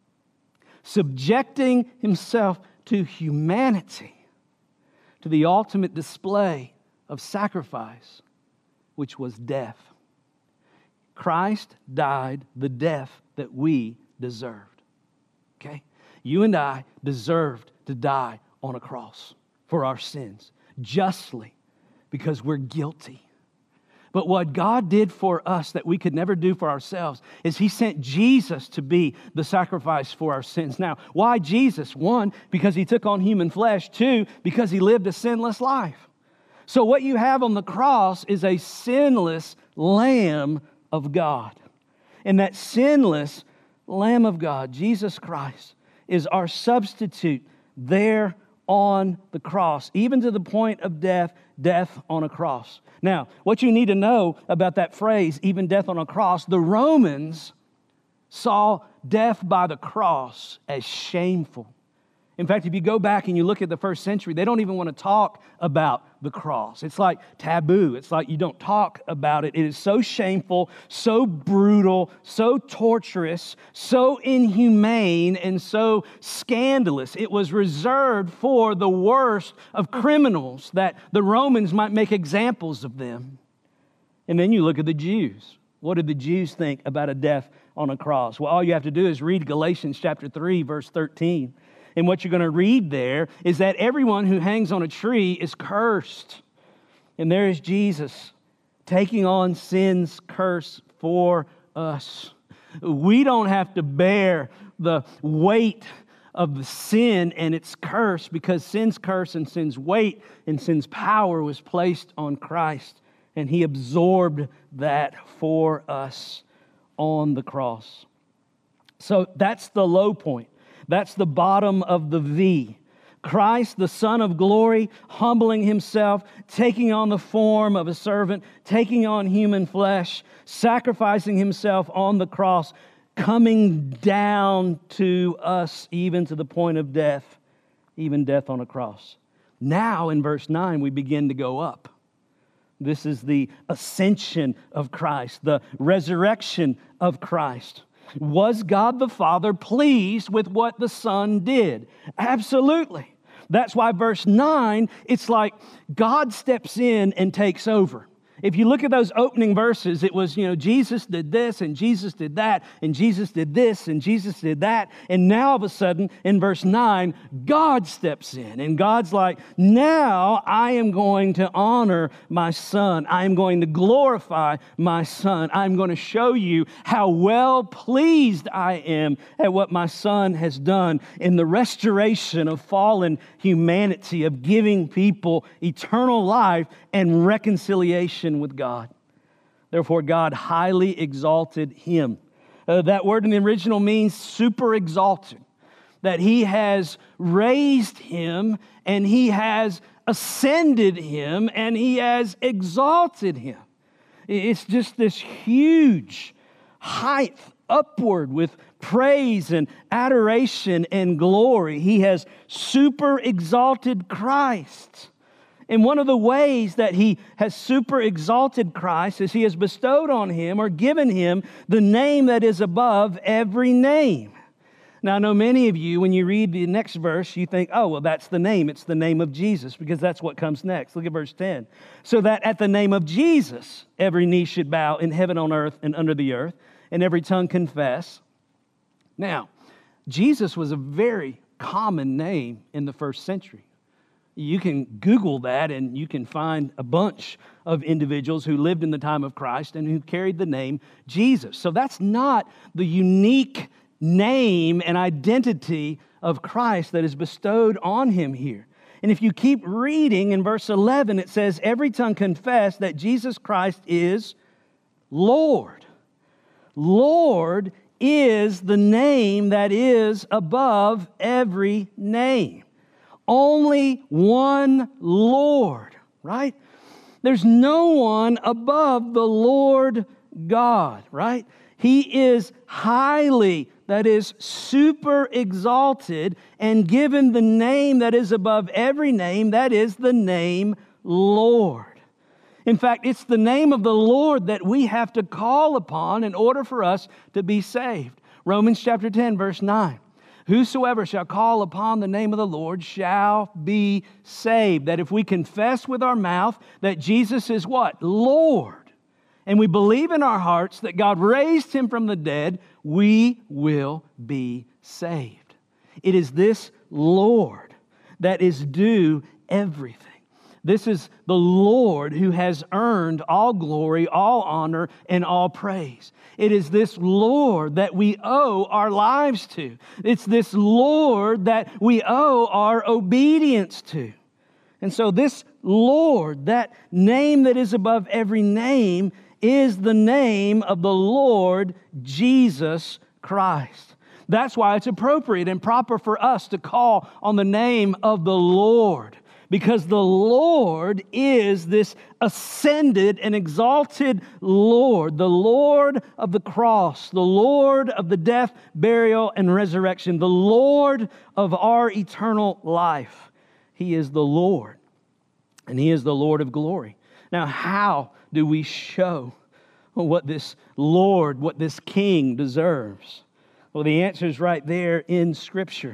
Speaker 3: subjecting himself to humanity, to the ultimate display of sacrifice, which was death. Christ died the death that we deserved. Okay? You and I deserved to die on a cross for our sins, justly, because we're guilty. But what God did for us that we could never do for ourselves is he sent Jesus to be the sacrifice for our sins. Now, why Jesus? One, because he took on human flesh. Two, because he lived a sinless life. So what you have on the cross is a sinless Lamb of God. And that sinless Lamb of God, Jesus Christ, is our substitute there on the cross, even to the point of death, death on a cross. Now, what you need to know about that phrase, even death on a cross, the Romans saw death by the cross as shameful. In fact, if you go back and you look at the first century, they don't even want to talk about the cross. It's like taboo. It's like you don't talk about it. It is so shameful, so brutal, so torturous, so inhumane, and so scandalous. It was reserved for the worst of criminals, that the Romans might make examples of them. And then you look at the Jews. What did the Jews think about a death on a cross? Well, all you have to do is read Galatians chapter 3, verse 13. And what you're going to read there is that everyone who hangs on a tree is cursed. And there is Jesus taking on sin's curse for us. We don't have to bear the weight of the sin and its curse, because sin's curse and sin's weight and sin's power was placed on Christ. And he absorbed that for us on the cross. So that's the low point. That's the bottom of the V. Christ, the Son of glory, humbling himself, taking on the form of a servant, taking on human flesh, sacrificing himself on the cross, coming down to us even to the point of death, even death on a cross. Now in verse 9, we begin to go up. This is the ascension of Christ, the resurrection of Christ. Was God the Father pleased with what the Son did? Absolutely. That's why verse 9, it's like God steps in and takes over. If you look at those opening verses, it was, Jesus did this and Jesus did that and Jesus did this and Jesus did that. And now all of a sudden in verse 9, God steps in and God's like, now I am going to honor my Son. I am going to glorify my Son. I'm going to show you how well pleased I am at what my Son has done in the restoration of fallen humanity, of giving people eternal life and reconciliation with God. Therefore, God highly exalted him. That word in the original means super exalted. That he has raised him and he has ascended him and he has exalted him. It's just this huge height upward with praise and adoration and glory. He has super exalted Christ. And one of the ways that he has super exalted Christ is he has bestowed on him or given him the name that is above every name. Now, I know many of you, when you read the next verse, you think, oh, well, that's the name. It's the name of Jesus, because that's what comes next. Look at verse 10. So that at the name of Jesus, every knee should bow in heaven, on earth, and under the earth, and every tongue confess. Now, Jesus was a very common name in the first century. You can Google that, and you can find a bunch of individuals who lived in the time of Christ and who carried the name Jesus. So that's not the unique name and identity of Christ that is bestowed on him here. And if you keep reading in verse 11, it says, every tongue confess that Jesus Christ is Lord. Lord is the name that is above every name. Only one Lord, right? There's no one above the Lord God, right? He is highly, that is super exalted, and given the name that is above every name, that is the name Lord. In fact, it's the name of the Lord that we have to call upon in order for us to be saved. Romans chapter 10, verse 9. Whosoever shall call upon the name of the Lord shall be saved. That if we confess with our mouth that Jesus is what? Lord. And we believe in our hearts that God raised him from the dead, we will be saved. It is this Lord that is due everything. This is the Lord who has earned all glory, all honor, and all praise. It is this Lord that we owe our lives to. It's this Lord that we owe our obedience to. And so this Lord, that name that is above every name, is the name of the Lord Jesus Christ. That's why it's appropriate and proper for us to call on the name of the Lord, because the Lord is this ascended and exalted Lord, the Lord of the cross, the Lord of the death, burial, and resurrection, the Lord of our eternal life. He is the Lord, and He is the Lord of glory. Now, how do we show what this Lord, what this King deserves? Well, the answer is right there in Scripture.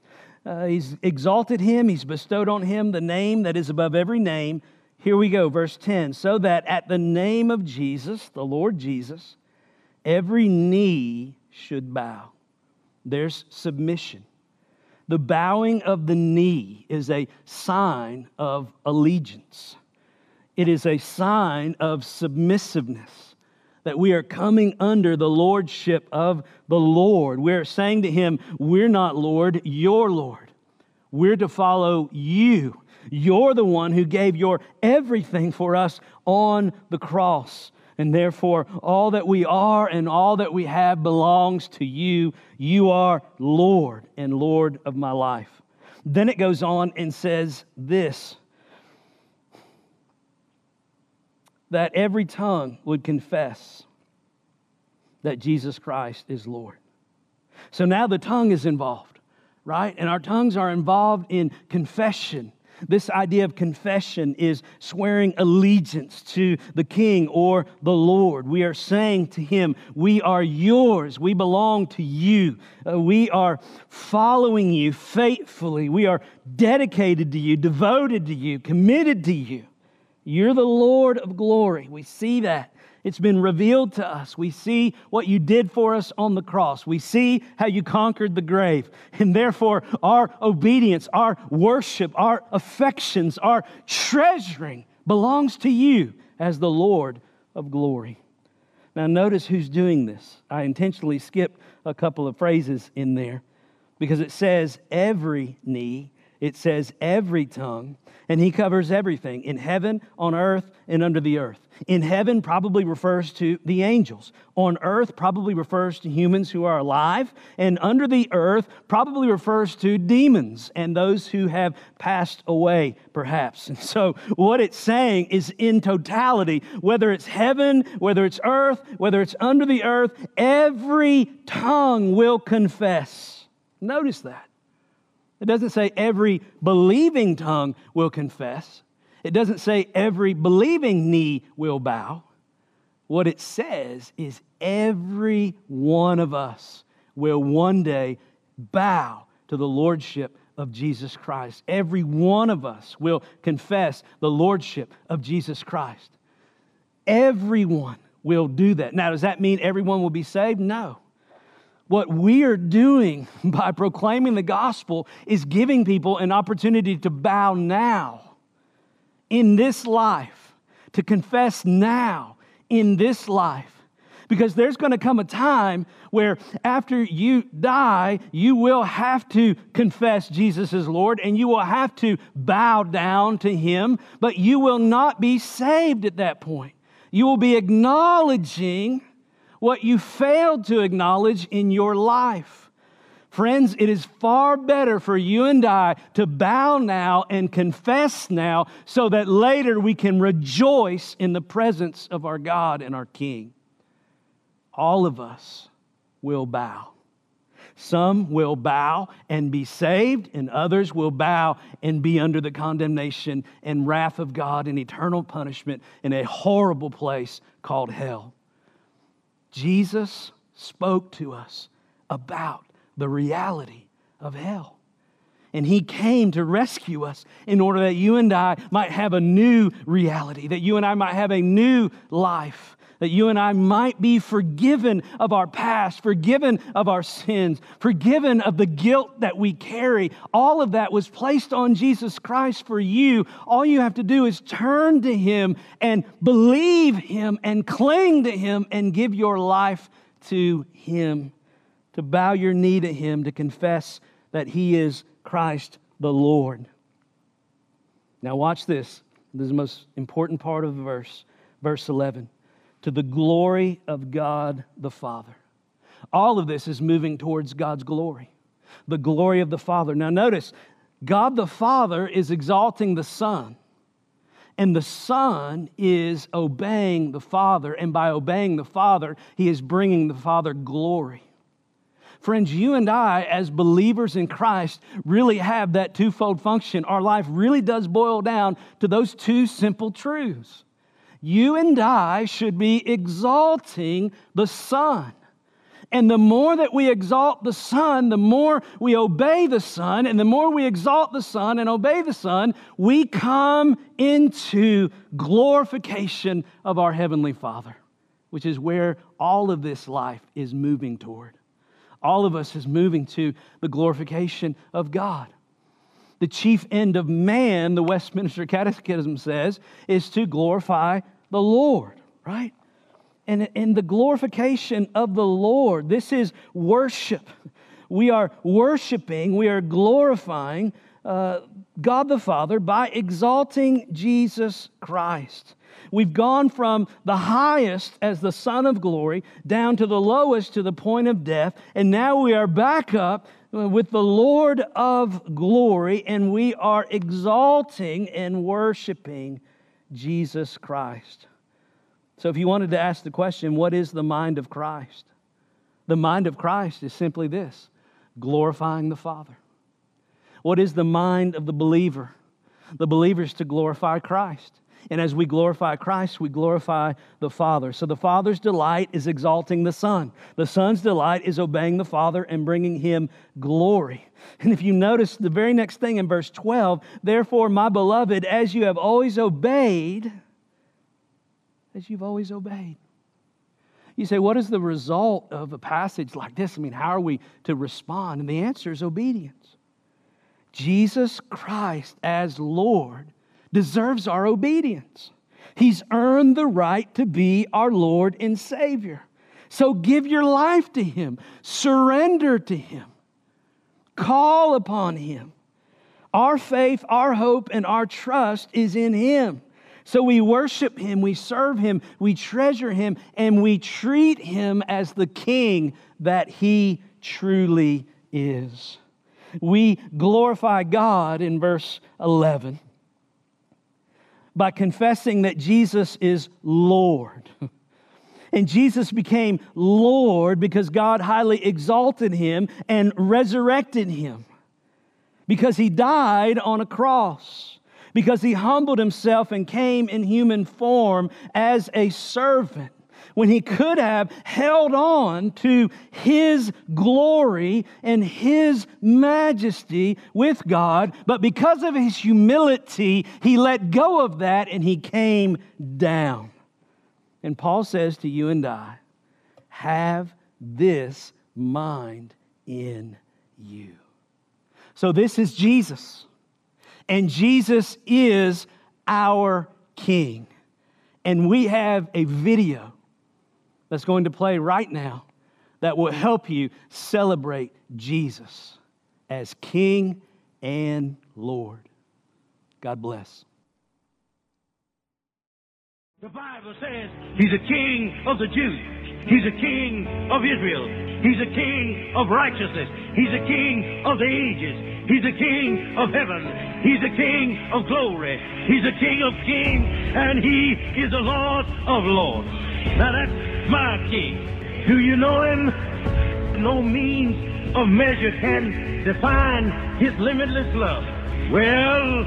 Speaker 3: He's exalted him. He's bestowed on him the name that is above every name. Here we go, verse 10. So that at the name of Jesus, the Lord Jesus, every knee should bow. There's submission. The bowing of the knee is a sign of allegiance. It is a sign of submissiveness, that we are coming under the lordship of the Lord. We're saying to him, we're not Lord, you're Lord. We're to follow you. You're the one who gave your everything for us on the cross. And therefore, all that we are and all that we have belongs to you. You are Lord and Lord of my life. Then it goes on and says this, that every tongue would confess that Jesus Christ is Lord. So now the tongue is involved, right? And our tongues are involved in confession. This idea of confession is swearing allegiance to the King or the Lord. We are saying to him, we are yours. We belong to you. We are following you faithfully. We are dedicated to you, devoted to you, committed to you. You're the Lord of glory. We see that. It's been revealed to us. We see what you did for us on the cross. We see how you conquered the grave. And therefore, our obedience, our worship, our affections, our treasuring belongs to you as the Lord of glory. Now, notice who's doing this. I intentionally skipped a couple of phrases in there because it says every knee, it says every tongue, and he covers everything in heaven, on earth, and under the earth. In heaven probably refers to the angels. On earth probably refers to humans who are alive. And under the earth probably refers to demons and those who have passed away, perhaps. And so what it's saying is in totality, whether it's heaven, whether it's earth, whether it's under the earth, every tongue will confess. Notice that. It doesn't say every believing tongue will confess. It doesn't say every believing knee will bow. What it says is every one of us will one day bow to the lordship of Jesus Christ. Every one of us will confess the lordship of Jesus Christ. Everyone will do that. Now, does that mean everyone will be saved? No. What we are doing by proclaiming the gospel is giving people an opportunity to bow now in this life, to confess now in this life. Because there's going to come a time where after you die, you will have to confess Jesus as Lord and you will have to bow down to Him, but you will not be saved at that point. You will be acknowledging what you failed to acknowledge in your life. Friends, it is far better for you and I to bow now and confess now so that later we can rejoice in the presence of our God and our King. All of us will bow. Some will bow and be saved, and others will bow and be under the condemnation and wrath of God and eternal punishment in a horrible place called hell. Jesus spoke to us about the reality of hell. And He came to rescue us in order that you and I might have a new reality, that you and I might have a new life, that you and I might be forgiven of our past, forgiven of our sins, forgiven of the guilt that we carry. All of that was placed on Jesus Christ for you. All you have to do is turn to Him and believe Him and cling to Him and give your life to Him, to bow your knee to Him, to confess that He is Christ the Lord. Now watch this. This is the most important part of the verse. Verse 11. To the glory of God the Father. All of this is moving towards God's glory. The glory of the Father. Now notice, God the Father is exalting the Son. And the Son is obeying the Father. And by obeying the Father, He is bringing the Father glory. Friends, you and I, as believers in Christ, really have that twofold function. Our life really does boil down to those two simple truths. You and I should be exalting the Son. And the more that we exalt the Son, the more we obey the Son. And the more we exalt the Son and obey the Son, we come into glorification of our Heavenly Father, which is where all of this life is moving toward. All of us is moving to the glorification of God. The chief end of man, the Westminster Catechism says, is to glorify the Lord, right? And the glorification of the Lord, this is worship. We are worshiping, we are glorifying God the Father by exalting Jesus Christ. We've gone from the highest as the Son of glory down to the lowest to the point of death, and now we are back up with the Lord of glory, and we are exalting and worshiping Jesus Christ. So if you wanted to ask the question, what is the mind of Christ? The mind of Christ is simply this: glorifying the Father. What is the mind of the believer? The believer is to glorify Christ. And as we glorify Christ, we glorify the Father. So the Father's delight is exalting the Son. The Son's delight is obeying the Father and bringing Him glory. And if you notice the very next thing in verse 12, therefore, my beloved, as you have always obeyed, as you've always obeyed. You say, what is the result of a passage like this? I mean, how are we to respond? And the answer is obedience. Jesus Christ as Lord deserves our obedience. He's earned the right to be our Lord and Savior. So give your life to Him. Surrender to Him. Call upon Him. Our faith, our hope, and our trust is in Him. So we worship Him, we serve Him, we treasure Him, and we treat Him as the King that He truly is. We glorify God in verse 11 by confessing that Jesus is Lord. And Jesus became Lord because God highly exalted Him and resurrected Him. Because He died on a cross. Because He humbled Himself and came in human form as a servant. when he could have held on to his glory and his majesty with God, but because of his humility, he let go of that and he came down. And Paul says to you and I, have this mind in you. So this is Jesus, and Jesus is our King. And we have a video that's going to play right now that will help you celebrate Jesus as King and Lord. God bless.
Speaker 4: The Bible says he's a king of the Jews. He's a king of Israel. He's a king of righteousness. He's a king of the ages. He's a king of heaven. He's a king of glory. He's a king of kings, and he is the Lord of lords. Now that's my king. Do you know him? No means of measure can define his limitless love. Well,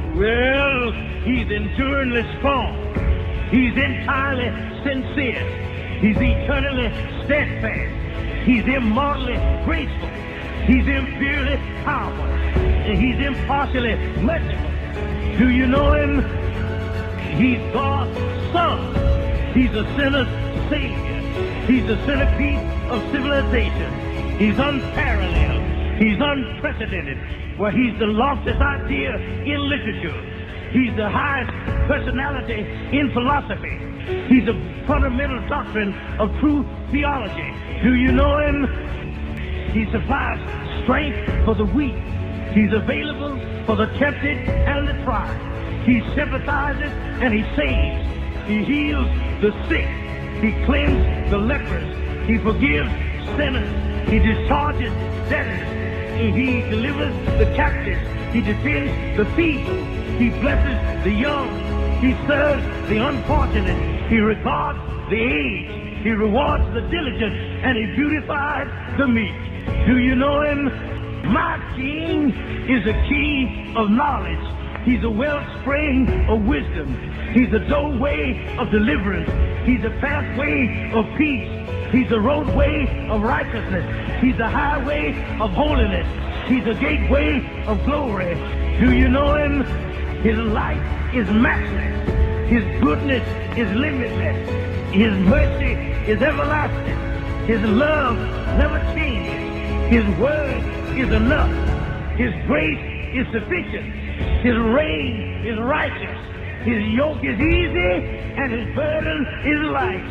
Speaker 4: he's enduringly strong. He's entirely sincere. He's eternally steadfast. He's immortally graceful. He's imperially powerful. And he's impartially merciful. Do you know him? He's God's Son. He's a sinner's Savior. He's the centerpiece of civilization. He's unparalleled. He's unprecedented. Well, he's the loftiest idea in literature. He's the highest personality in philosophy. He's a fundamental doctrine of true theology. Do you know him? He supplies strength for the weak. He's available for the tempted and the tried. He sympathizes and he saves. He heals the sick. He cleanses the lepers. He forgives sinners. He discharges debtors. He delivers the captives. He defends the feeble. He blesses the young. He serves the unfortunate. He regards the aged. He rewards the diligent. And he beautifies the meek. Do you know him? My King is a key of knowledge. He's a wellspring of wisdom. He's a doorway of deliverance. He's a pathway of peace. He's a roadway of righteousness. He's a highway of holiness. He's a gateway of glory. Do you know him? His light is matchless. His goodness is limitless. His mercy is everlasting. His love never changes. His word is enough. His grace is sufficient. His reign is righteous. His yoke is easy and his burden is light.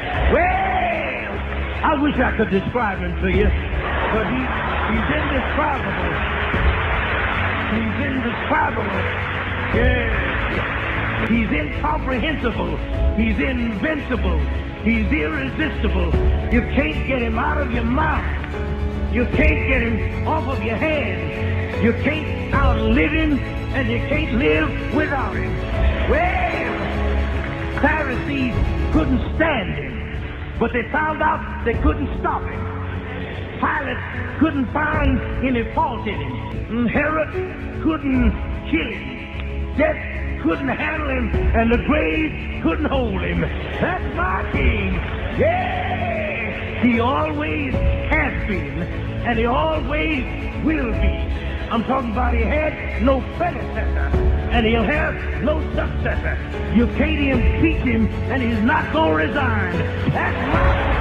Speaker 4: Well, I wish I could describe him to you, but he's indescribable. He's indescribable. Yeah. He's incomprehensible. He's invincible. He's irresistible. You can't get him out of your mouth. You can't get him off of your hand. You can't outlive him, and you can't live without him. Well, Pharisees couldn't stand him, but they found out they couldn't stop him. Pilate couldn't find any fault in him. Herod couldn't kill him. Death couldn't handle him, and the grave couldn't hold him. That's my King. Yeah! He always has been, and he always will be. I'm talking about he had no predecessor, and he'll have no successor. You can't impeach him, and he's not going to resign. That's my...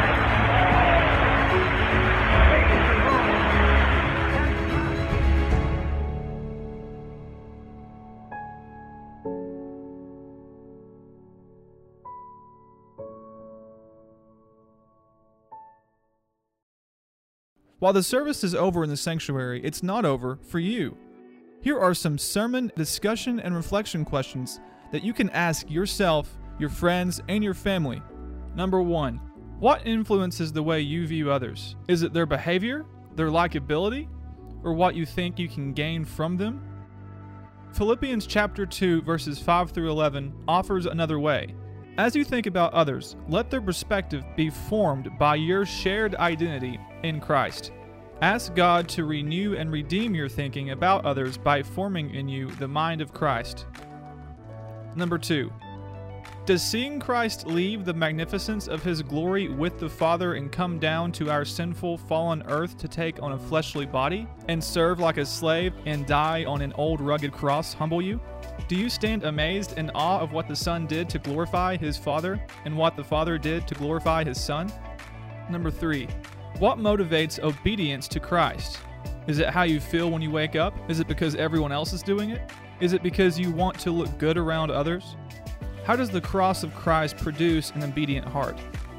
Speaker 2: While the service is over in the sanctuary, it's not over for you. Here are some sermon discussion and reflection questions that you can ask yourself, your friends, and your family. Number 1, what influences the way you view others? Is it their behavior, their likability, or what you think you can gain from them? Philippians chapter 2, verses 5 through 11 offers another way. As you think about others, let their perspective be formed by your shared identity in Christ. Ask God to renew and redeem your thinking about others by forming in you the mind of Christ. Number 2, Does seeing Christ leave the magnificence of his glory with the Father and come down to our sinful, fallen earth to take on a fleshly body and serve like a slave and die on an old rugged cross humble you? Do you stand amazed in awe of what the Son did to glorify his Father and what the Father did to glorify his Son? Number 3, what motivates obedience to Christ? Is it how you feel when you wake up? Is it because everyone else is doing it? Is it because you want to look good around others? How does the cross of Christ produce an obedient heart?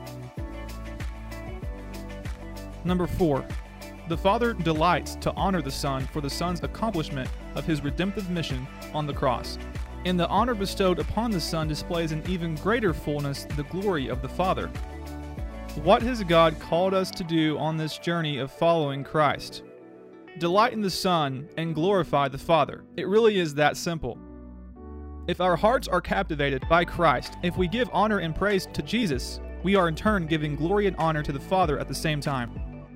Speaker 2: Number 4, the Father delights to honor the Son for the Son's accomplishment of his redemptive mission on the cross. And the honor bestowed upon the Son displays in even greater fullness the glory of the Father. What has God called us to do on this journey of following Christ? Delight in the Son and glorify the Father. It really is that simple. If our hearts are captivated by Christ, if we give honor and praise to Jesus, we are in turn giving glory and honor to the Father at the same time.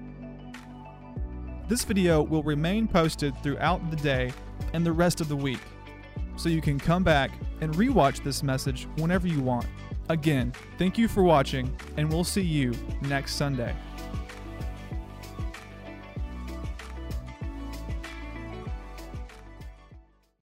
Speaker 2: This video will remain posted throughout the day and the rest of the week, so you can come back and rewatch this message whenever you want. Again, thank you for watching, and we'll see you next Sunday.